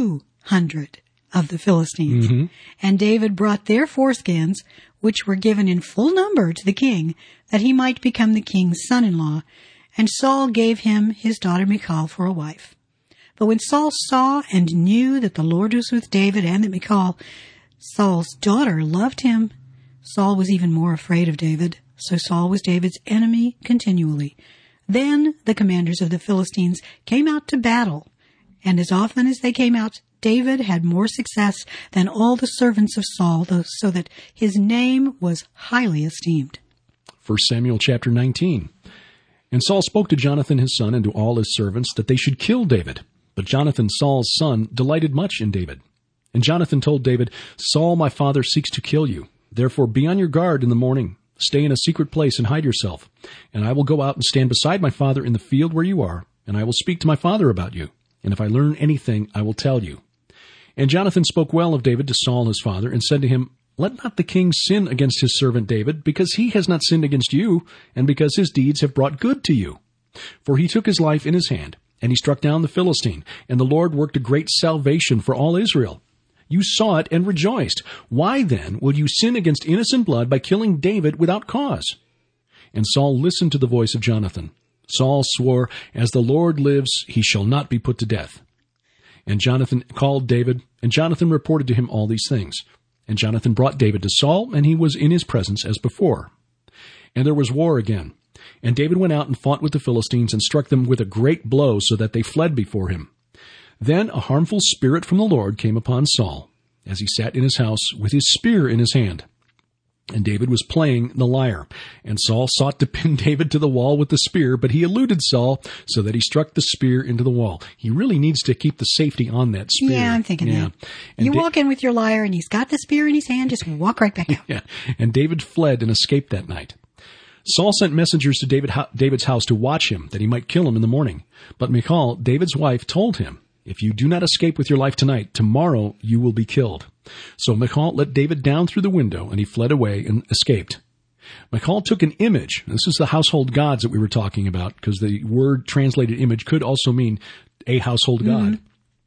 200 of the Philistines. And David brought their foreskins, which were given in full number to the king, that he might become the king's son-in-law. And Saul gave him his daughter Michal for a wife. But when Saul saw and knew that the Lord was with David, and that Michal, Saul's daughter, loved him, Saul was even more afraid of David. So Saul was David's enemy continually. Then the commanders of the Philistines came out to battle, and as often as they came out, David had more success than all the servants of Saul, so that his name was highly esteemed. 1 Samuel chapter 19. And Saul spoke to Jonathan his son and to all his servants that they should kill David. But Jonathan, Saul's son, delighted much in David. And Jonathan told David, "Saul my father seeks to kill you. Therefore be on your guard in the morning. Stay in a secret place and hide yourself. And I will go out and stand beside my father in the field where you are, and I will speak to my father about you. And if I learn anything, I will tell you." And Jonathan spoke well of David to Saul his father, and said to him, "Let not the king sin against his servant David, because he has not sinned against you, and because his deeds have brought good to you. For he took his life in his hand, and he struck down the Philistine, and the Lord worked a great salvation for all Israel. You saw it and rejoiced. Why then will you sin against innocent blood by killing David without cause?" And Saul listened to the voice of Jonathan. Saul swore, "As the Lord lives, he shall not be put to death." And Jonathan called David, and Jonathan reported to him all these things. And Jonathan brought David to Saul, and he was in his presence as before. And there was war again. And David went out and fought with the Philistines, and struck them with a great blow, so that they fled before him. Then a harmful spirit from the Lord came upon Saul, as he sat in his house with his spear in his hand. And David was playing the lyre. And Saul sought to pin David to the wall with the spear, but he eluded Saul, so that he struck the spear into the wall. He really needs to keep the safety on that spear. Yeah, I'm thinking that. And you walk in with your lyre, and he's got the spear in his hand, just walk right back out. Yeah, and David fled and escaped that night. Saul sent messengers to David's house to watch him, that he might kill him in the morning. But Michal, David's wife, told him, "If you do not escape with your life tonight, tomorrow you will be killed." So Michal let David down through the window, and he fled away and escaped. Michal took an image. This is the household gods that we were talking about, because the word translated image could also mean a household god.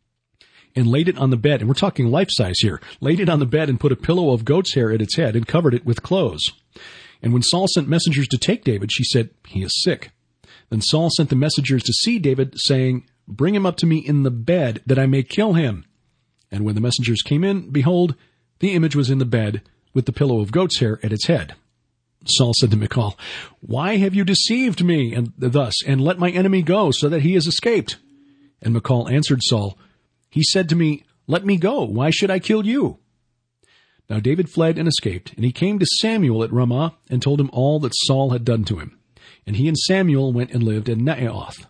And laid it on the bed, and we're talking life size here, laid it on the bed and put a pillow of goat's hair at its head and covered it with clothes. And when Saul sent messengers to take David, she said, "He is sick." Then Saul sent the messengers to see David, saying, "Bring him up to me in the bed, that I may kill him." And when the messengers came in, behold, the image was in the bed, with the pillow of goat's hair at its head. Saul said to Michal, "Why have you deceived me and let my enemy go, so that he has escaped?" And Michal answered Saul, "He said to me, 'Let me go. Why should I kill you?'" Now David fled and escaped, and he came to Samuel at Ramah, and told him all that Saul had done to him. And he and Samuel went and lived in Naioth.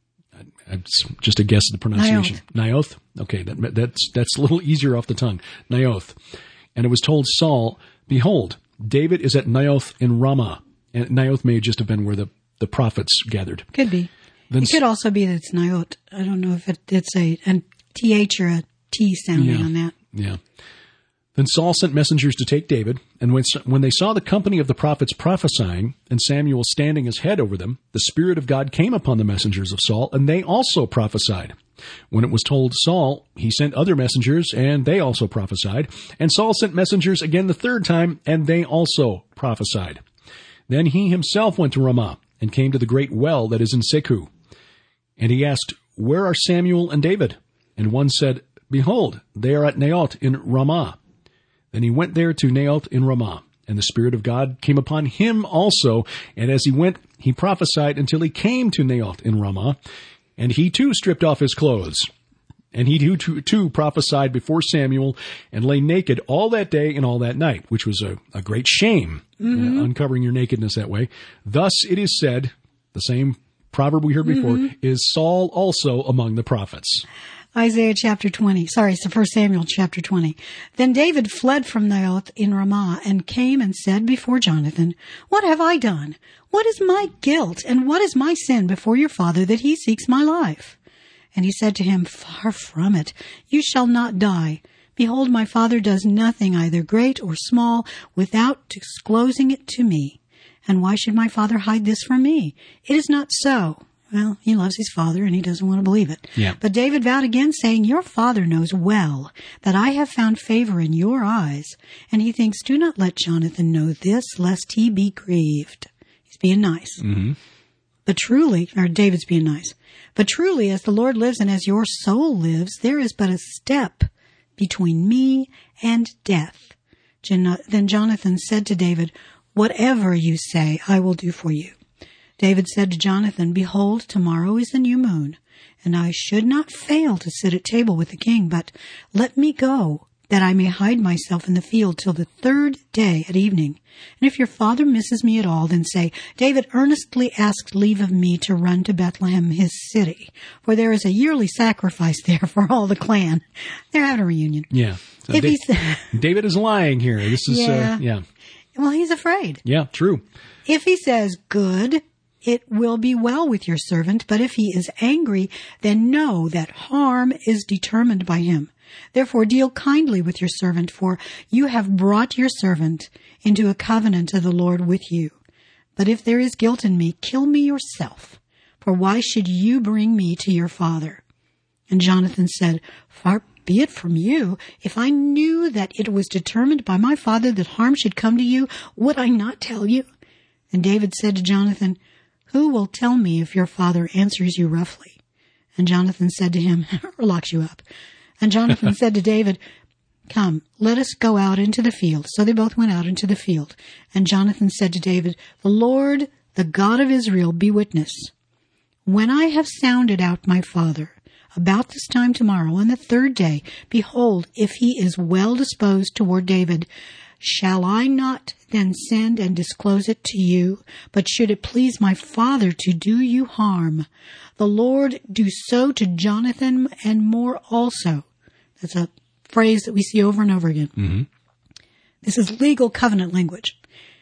It's just a guess at the pronunciation. Naioth? Okay, that's a little easier off the tongue. Naioth. And it was told Saul, "Behold, David is at Naioth in Ramah." And Naioth may just have been where the prophets gathered. Could be. It could also be that it's Naioth. I don't know if it's a TH or a T sounding on that. Yeah. Then Saul sent messengers to take David, and when they saw the company of the prophets prophesying, and Samuel standing as head over them, the Spirit of God came upon the messengers of Saul, and they also prophesied. When it was told Saul, he sent other messengers, and they also prophesied. And Saul sent messengers again the third time, and they also prophesied. Then he himself went to Ramah, and came to the great well that is in Seku. And he asked, "Where are Samuel and David?" And one said, "Behold, they are at Naioth in Ramah." Then he went there to Naioth in Ramah. And the Spirit of God came upon him also. And as he went, he prophesied until he came to Naioth in Ramah. And he too stripped off his clothes. And he too prophesied before Samuel and lay naked all that day and all that night, which was a great shame, uncovering your nakedness that way. Thus it is said, the same proverb we heard before, is Saul also among the prophets. Isaiah chapter 20. Sorry, it's 1 Samuel chapter 20. Then David fled from Naioth in Ramah and came and said before Jonathan, "What have I done? What is my guilt and what is my sin before your father that he seeks my life?" And he said to him, "Far from it. You shall not die. Behold, my father does nothing, either great or small, without disclosing it to me. And why should my father hide this from me? It is not so." Well, he loves his father and he doesn't want to believe it. Yeah. But David vowed again, saying, "Your father knows well that I have found favor in your eyes." And he thinks, "Do not let Jonathan know this, lest he be grieved." He's being nice. But truly, or David's being nice. "But truly, as the Lord lives and as your soul lives, there is but a step between me and death." Then Jonathan said to David, "Whatever you say, I will do for you." David said to Jonathan, "Behold, tomorrow is the new moon, and I should not fail to sit at table with the king, but let me go, that I may hide myself in the field till the third day at evening. And if your father misses me at all, then say, David earnestly asked leave of me to run to Bethlehem, his city, for there is a yearly sacrifice there for all the clan." They're having a reunion. Yeah. So David is lying here. This is, yeah. Well, he's afraid. Yeah, true. If he says, "Good, it will be well with your servant," but if he is angry, then know that harm is determined by him. Therefore deal kindly with your servant, for you have brought your servant into a covenant of the Lord with you. But if there is guilt in me, kill me yourself, for why should you bring me to your father? And Jonathan said, "Far be it from you. If I knew that it was determined by my father that harm should come to you, would I not tell you?" And David said to Jonathan, "Who will tell me if your father answers you roughly?" And Jonathan said to him, or locks you up. And Jonathan said to David, "Come, let us go out into the field." So they both went out into the field. And Jonathan said to David, "The Lord, the God of Israel, be witness. When I have sounded out my father about this time tomorrow on the third day, behold, if he is well disposed toward David, shall I not then send and disclose it to you? But should it please my father to do you harm, the Lord do so to Jonathan and more also." That's a phrase that we see over and over again. This is legal covenant language.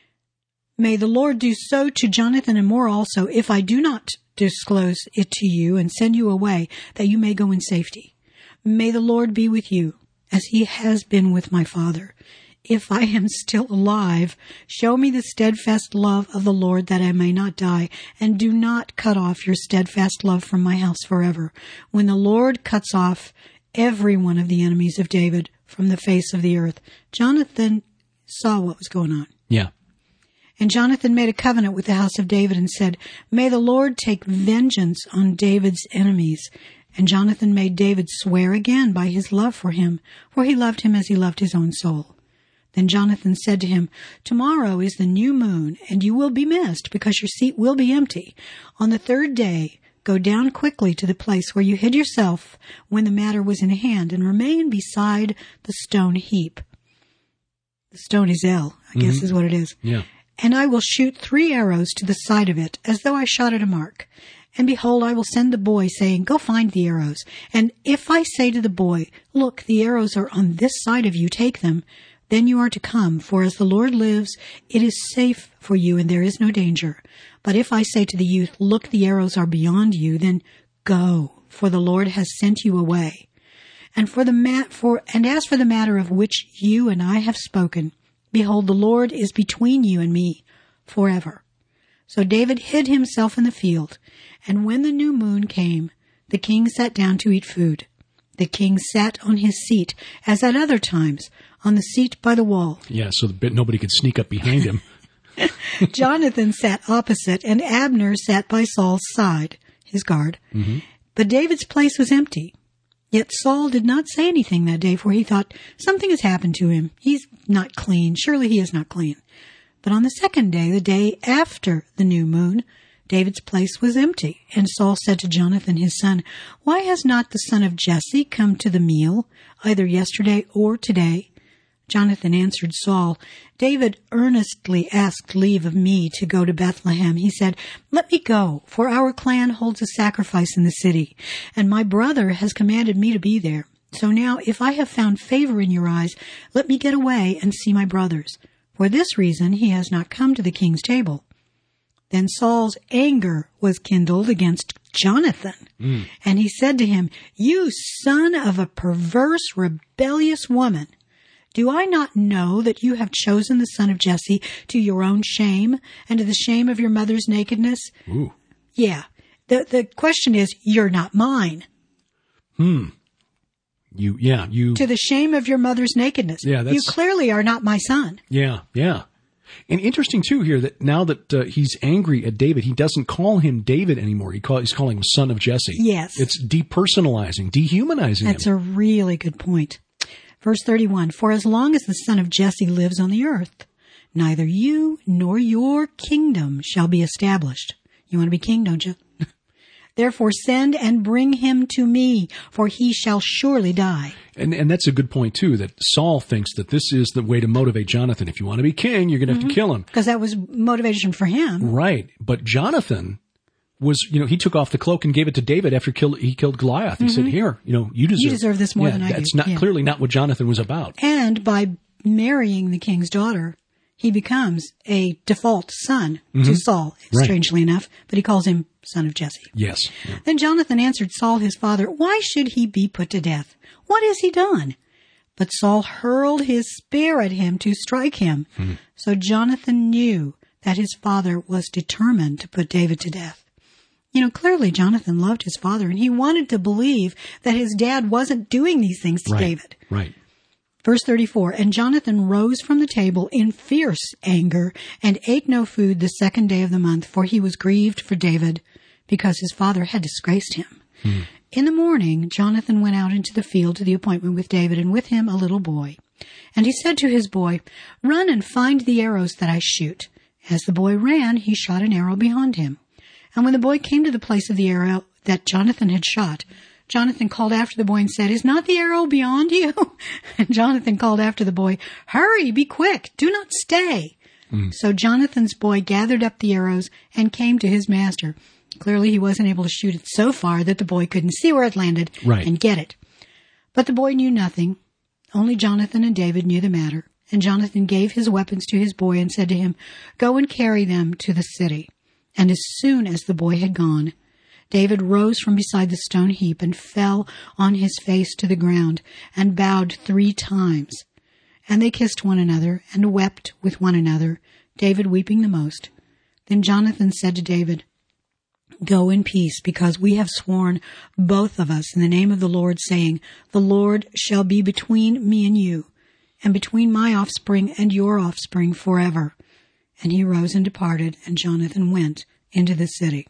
"May the Lord do so to Jonathan and more also, if I do not disclose it to you and send you away, that you may go in safety. May the Lord be with you, as he has been with my father. If I am still alive, show me the steadfast love of the Lord, that I may not die, and do not cut off your steadfast love from my house forever. When the Lord cuts off every one of the enemies of David from the face of the earth." Jonathan saw what was going on. Yeah. And Jonathan made a covenant with the house of David and said, "May the Lord take vengeance on David's enemies." And Jonathan made David swear again by his love for him, for he loved him as he loved his own soul. Then Jonathan said to him, "Tomorrow is the new moon, and you will be missed, because your seat will be empty. On the third day, go down quickly to the place where you hid yourself when the matter was in hand, and remain beside the stone heap." The stone is El, I guess is what it is. Yeah. "And I will shoot 3 arrows to the side of it, as though I shot at a mark. And behold, I will send the boy, saying, Go find the arrows. And if I say to the boy, Look, the arrows are on this side of you, take them, then you are to come, for as the Lord lives, it is safe for you, and there is no danger. But if I say to the youth, Look, the arrows are beyond you, then go, for the Lord has sent you away. And as for the matter of which you and I have spoken, behold, the Lord is between you and me forever." So David hid himself in the field, and when the new moon came, the king sat down to eat food. The king sat on his seat, as at other times, on the seat by the wall. Yeah, so nobody could sneak up behind him. Jonathan sat opposite, and Abner sat by Saul's side, his guard. But David's place was empty. Yet Saul did not say anything that day, for he thought, something has happened to him. He's not clean. Surely he is not clean. But on the second day, the day after the new moon, David's place was empty. And Saul said to Jonathan his son, "Why has not the son of Jesse come to the meal, either yesterday or today?" Jonathan answered Saul, "David earnestly asked leave of me to go to Bethlehem. He said, 'Let me go, for our clan holds a sacrifice in the city, and my brother has commanded me to be there. So now, if I have found favor in your eyes, let me get away and see my brothers. For this reason he has not come to the king's table.' Then Saul's anger was kindled against Jonathan, and he said to him, 'You son of a perverse, rebellious woman, do I not know that you have chosen the son of Jesse to your own shame and to the shame of your mother's nakedness?'" Ooh. Yeah. The question is, you're not mine. You. To the shame of your mother's nakedness. Yeah, you clearly are not my son. Yeah. And interesting, too, here that now that he's angry at David, he doesn't call him David anymore. He's calling him son of Jesse. Yes. It's depersonalizing, dehumanizing That's him. a really good point. Verse 31, "For as long as the son of Jesse lives on the earth, neither you nor your kingdom shall be established." You want to be king, don't you? "Therefore send and bring him to me, for he shall surely die." And that's a good point, too, that Saul thinks that this is the way to motivate Jonathan. If you want to be king, you're going to have to kill him. Because that was motivation for him. Right. But Jonathan was, he took off the cloak and gave it to David after he killed Goliath. He said, "Here, you deserve this more than I do." That's not clearly not what Jonathan was about. And by marrying the king's daughter, he becomes a default son to Saul, strangely enough, but he calls him son of Jesse. Yes. Yeah. Then Jonathan answered Saul his father, "Why should he be put to death? What has he done?" But Saul hurled his spear at him to strike him. So Jonathan knew that his father was determined to put David to death. Clearly Jonathan loved his father, and he wanted to believe that his dad wasn't doing these things to David. Right. Verse 34, "And Jonathan rose from the table in fierce anger and ate no food the second day of the month, for he was grieved for David, because his father had disgraced him. In the morning, Jonathan went out into the field to the appointment with David, and with him a little boy. And he said to his boy, 'Run and find the arrows that I shoot.' As the boy ran, he shot an arrow beyond him. And when the boy came to the place of the arrow that Jonathan had shot, Jonathan called after the boy and said, 'Is not the arrow beyond you?' And Jonathan called after the boy, 'Hurry, be quick, do not stay.' So Jonathan's boy gathered up the arrows and came to his master. Clearly he wasn't able to shoot it so far that the boy couldn't see where it landed and get it. But the boy knew nothing. Only Jonathan and David knew the matter. And Jonathan gave his weapons to his boy and said to him, 'Go and carry them to the city.' And as soon as the boy had gone, David rose from beside the stone heap and fell on his face to the ground and bowed 3 times. And they kissed one another and wept with one another, David weeping the most. Then Jonathan said to David, 'Go in peace, because we have sworn, both of us, in the name of the Lord, saying, The Lord shall be between me and you, and between my offspring and your offspring forever.' And he rose and departed, and Jonathan went into the city."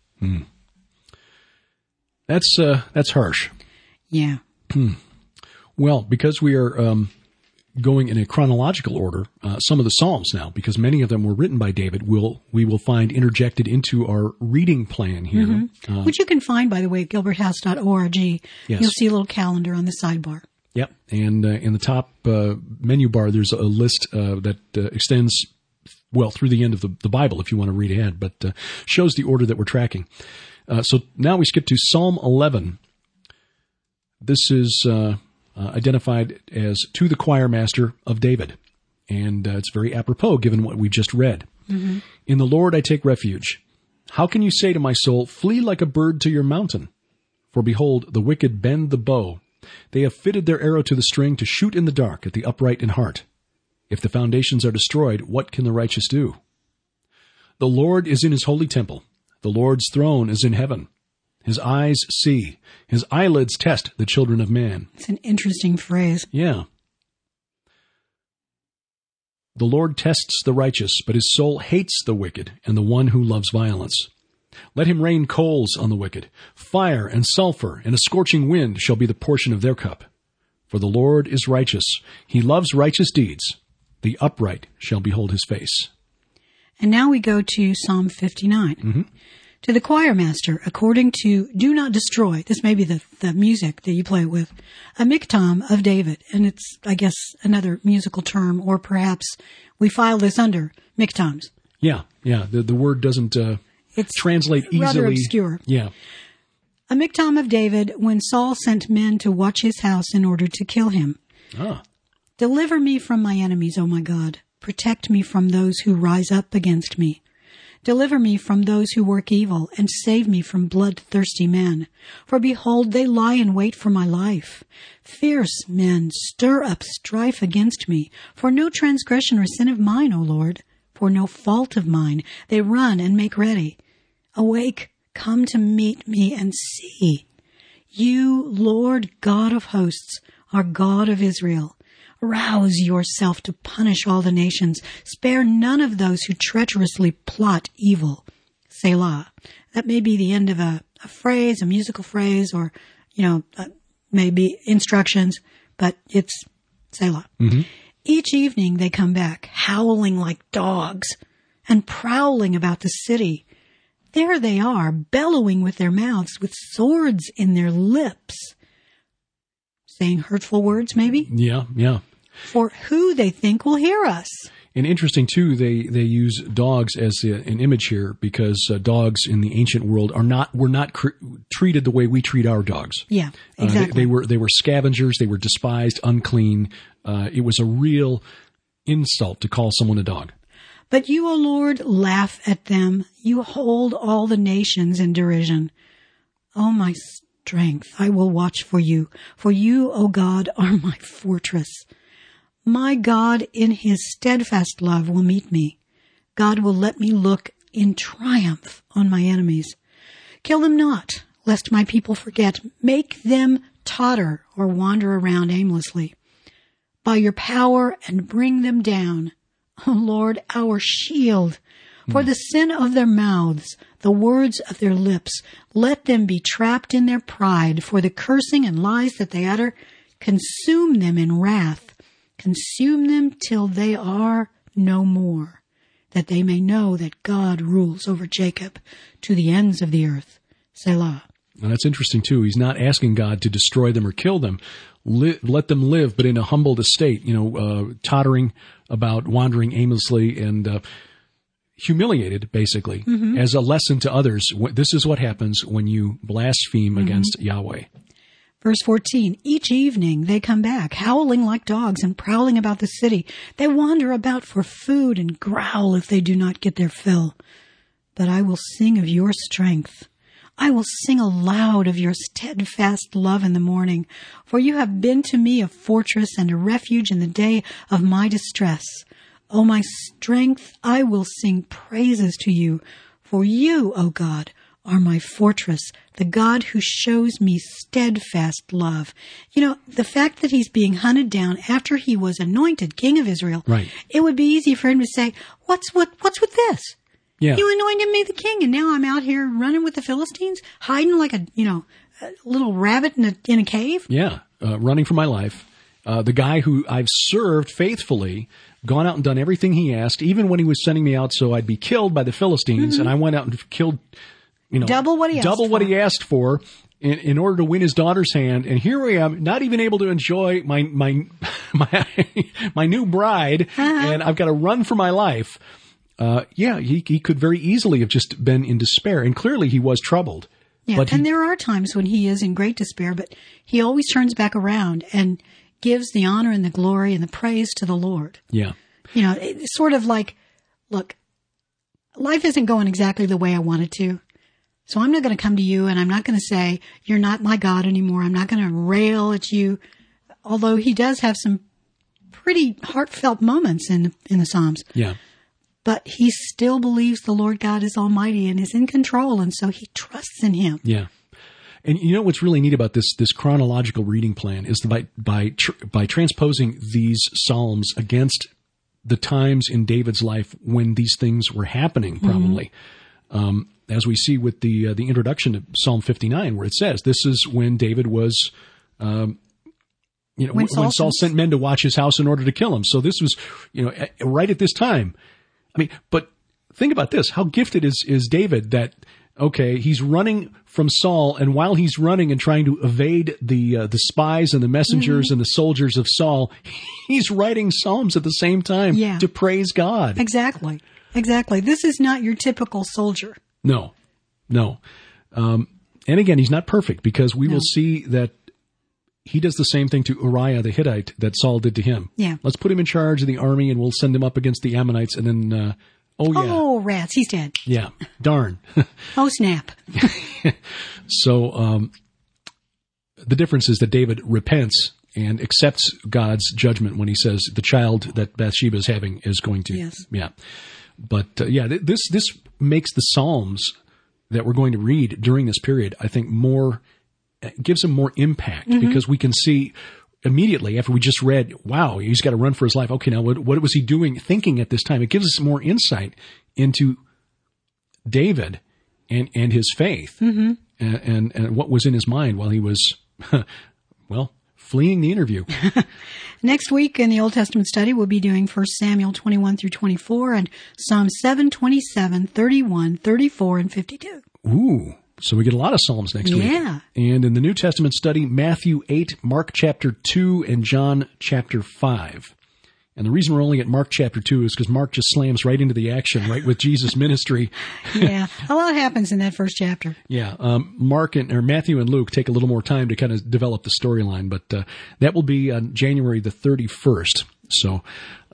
That's harsh. Yeah. Well, because we are going in a chronological order, some of the Psalms now, because many of them were written by David, we will find interjected into our reading plan here. Which you can find, by the way, at gilberthouse.org. Yes. You'll see a little calendar on the sidebar. Yep. And in the top menu bar, there's a list that extends, through the end of the Bible, if you want to read ahead, but shows the order that we're tracking. So now we skip to Psalm 11. This is identified as "To the Choir Master of David." And it's very apropos given what we just read. "In the Lord I take refuge. How can you say to my soul, flee like a bird to your mountain? For behold, the wicked bend the bow. They have fitted their arrow to the string to shoot in the dark at the upright in heart. If the foundations are destroyed, what can the righteous do? The Lord is in his holy temple. The Lord's throne is in heaven. His eyes see. His eyelids test the children of man." It's an interesting phrase. Yeah. "The Lord tests the righteous, but his soul hates the wicked and the one who loves violence. Let him rain coals on the wicked. Fire and sulfur and a scorching wind shall be the portion of their cup. For the Lord is righteous. He loves righteous deeds. The upright shall behold his face. And now we go to Psalm 59. Mm-hmm. To the choir master, according to Do Not Destroy, this may be the music that you play with, a miktam of David. And it's, I guess, another musical term, or perhaps we file this under miktams. Yeah. The word doesn't it's translate easily. Rather obscure. Yeah. A miktam of David when Saul sent men to watch his house in order to kill him. Ah. Deliver me from my enemies, O my God. Protect me from those who rise up against me. Deliver me from those who work evil, and save me from bloodthirsty men. For behold, they lie in wait for my life. Fierce men stir up strife against me. For no transgression or sin of mine, O Lord. For no fault of mine. They run and make ready. Awake, come to meet me and see. You, Lord God of hosts, are God of Israel. Rouse yourself to punish all the nations. Spare none of those who treacherously plot evil. Selah. That may be the end of a phrase, a musical phrase, or, maybe instructions, but it's Selah. Mm-hmm. Each evening they come back, howling like dogs and prowling about the city. There they are, bellowing with their mouths, with swords in their lips. Saying hurtful words, maybe? Yeah. For who they think will hear us. And interesting, too, they use dogs as an image here because dogs in the ancient world were not treated the way we treat our dogs. Yeah, exactly. They were scavengers. They were despised, unclean. It was a real insult to call someone a dog. But you, O Lord, laugh at them. You hold all the nations in derision. O my strength, I will watch for you. For you, O God, are my fortress. My God, in his steadfast love, will meet me. God will let me look in triumph on my enemies. Kill them not, lest my people forget. Make them totter or wander around aimlessly. By your power and bring them down. O Lord, our shield. For the sin of their mouths, the words of their lips, let them be trapped in their pride. For the cursing and lies that they utter, consume them in wrath. Consume them till they are no more, that they may know that God rules over Jacob to the ends of the earth. Selah. Now that's interesting, too. He's not asking God to destroy them or kill them. Let them live, but in a humbled estate, tottering about, wandering aimlessly, and humiliated, basically, as a lesson to others. This is what happens when you blaspheme against Yahweh. Verse 14, each evening they come back, howling like dogs and prowling about the city. They wander about for food and growl if they do not get their fill. But I will sing of your strength. I will sing aloud of your steadfast love in the morning, for you have been to me a fortress and a refuge in the day of my distress. O my strength, I will sing praises to you, for you, O God, are my fortress, the God who shows me steadfast love. The fact that he's being hunted down after he was anointed king of Israel, right. It would be easy for him to say, what's with this? Yeah. You anointed me the king, and now I'm out here running with the Philistines, hiding like a little rabbit in a cave? Yeah, running for my life. The guy who I've served faithfully, gone out and done everything he asked, even when he was sending me out so I'd be killed by the Philistines, and I went out and killed... double what he asked for in order to win his daughter's hand. And here I am, not even able to enjoy my new bride, and I've got to run for my life. He could very easily have just been in despair, and clearly he was troubled. Yeah, and there are times when he is in great despair, but he always turns back around and gives the honor and the glory and the praise to the Lord. Yeah. It's sort of like, look, life isn't going exactly the way I want it to. So I'm not going to come to you and I'm not going to say, you're not my God anymore. I'm not going to rail at you. Although he does have some pretty heartfelt moments in the Psalms. Yeah. But he still believes the Lord God is almighty and is in control. And so he trusts in him. Yeah. And what's really neat about this chronological reading plan is by transposing these Psalms against the times in David's life when these things were happening, probably. as we see with the introduction to Psalm 59, where it says, this is when David was, when Saul sent men to watch his house in order to kill him. So this was, right at this time. I mean, but think about this. How gifted is David that, okay, he's running from Saul, and while he's running and trying to evade the spies and the messengers and the soldiers of Saul, he's writing psalms at the same time to praise God. Exactly. This is not your typical soldier. No. And again, he's not perfect, because we will see that he does the same thing to Uriah the Hittite that Saul did to him. Yeah. Let's put him in charge of the army, and we'll send him up against the Ammonites, and then, oh, rats, he's dead. Yeah, darn. Oh, snap. So the difference is that David repents and accepts God's judgment when he says the child that Bathsheba is having is going to. Yes. Yeah. But, this makes the Psalms that we're going to read during this period, I think, gives them more impact, because we can see immediately after we just read, wow, he's got to run for his life. Okay, now what was he thinking at this time? It gives us more insight into David and his faith and what was in his mind while he was, fleeing the interview. Next week in the Old Testament study, we'll be doing 1 Samuel 21 through 24 and Psalm 7, 27, 31, 34, and 52. Ooh. So we get a lot of Psalms next week. Yeah. And in the New Testament study, Matthew 8, Mark chapter 2, and John chapter 5. And the reason we're only at Mark chapter 2 is because Mark just slams right into the action, right with Jesus' ministry. Yeah, a lot happens in that first chapter. Yeah, Matthew and Luke take a little more time to kind of develop the storyline, but that will be on January the 31st. So,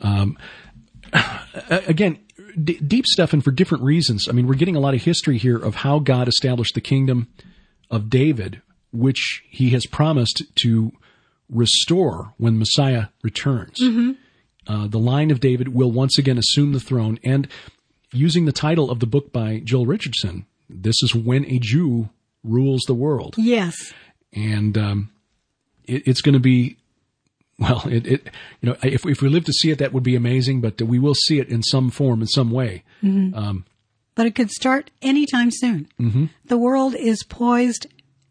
again, deep stuff, and for different reasons. I mean, we're getting a lot of history here of how God established the kingdom of David, which he has promised to restore when Messiah returns. The line of David will once again assume the throne, and using the title of the book by Joel Richardson, this is when a Jew rules the world. Yes. And it's going to be, if we live to see it, that would be amazing, but we will see it in some form, in some way. But it could start anytime soon. The world is poised.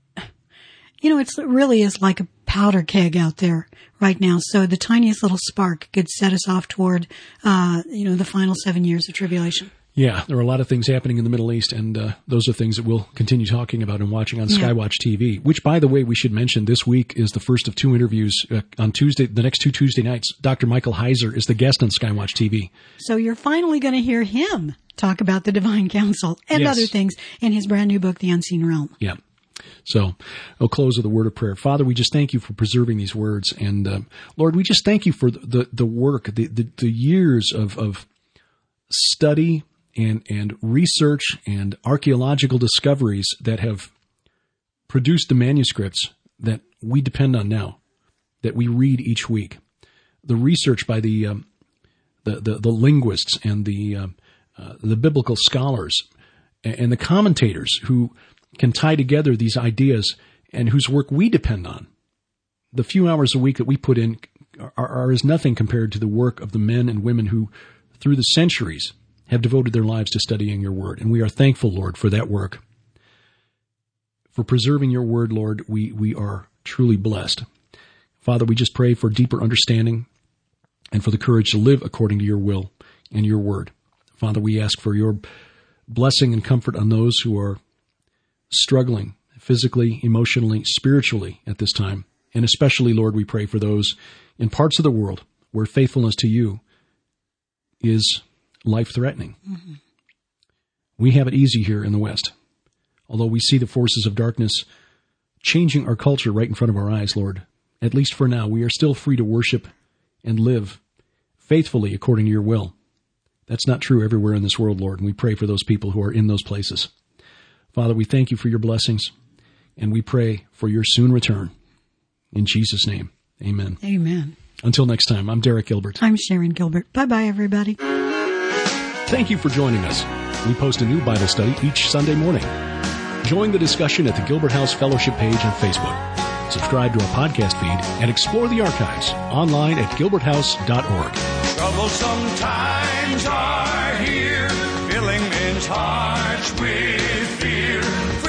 It really is like a powder keg out there right now. So the tiniest little spark could set us off toward, the final 7 years of tribulation. Yeah, there are a lot of things happening in the Middle East, and those are things that we'll continue talking about and watching on Skywatch TV, which, by the way, we should mention this week is the first of two interviews on Tuesday. The next two Tuesday nights, Dr. Michael Heiser is the guest on Skywatch TV. So you're finally going to hear him talk about the Divine Council and other things in his brand new book, The Unseen Realm. Yeah. So I'll close with a word of prayer. Father, we just thank you for preserving these words. And Lord, we just thank you for the work, the years of study and research and archaeological discoveries that have produced the manuscripts that we depend on now, that we read each week. The research by the linguists and the biblical scholars and the commentators who can tie together these ideas and whose work we depend on. The few hours a week that we put in are as nothing compared to the work of the men and women who, through the centuries, have devoted their lives to studying your word. And we are thankful, Lord, for that work. For preserving your word, Lord, we are truly blessed. Father, we just pray for deeper understanding and for the courage to live according to your will and your word. Father, we ask for your blessing and comfort on those who are struggling physically, emotionally, spiritually at this time. And especially, Lord, we pray for those in parts of the world where faithfulness to you is life-threatening. We have it easy here in the West, although we see the forces of darkness changing our culture right in front of our eyes, Lord. At least for now, we are still free to worship and live faithfully according to your will. That's not true everywhere in this world, Lord, and we pray for those people who are in those places. Father, we thank you for your blessings, and we pray for your soon return. In Jesus' name, amen. Amen. Until next time, I'm Derek Gilbert. I'm Sharon Gilbert. Bye-bye, everybody. Thank you for joining us. We post a new Bible study each Sunday morning. Join the discussion at the Gilbert House Fellowship page on Facebook. Subscribe to our podcast feed and explore the archives online at gilberthouse.org. Troublesome times are here, men's hearts with fear.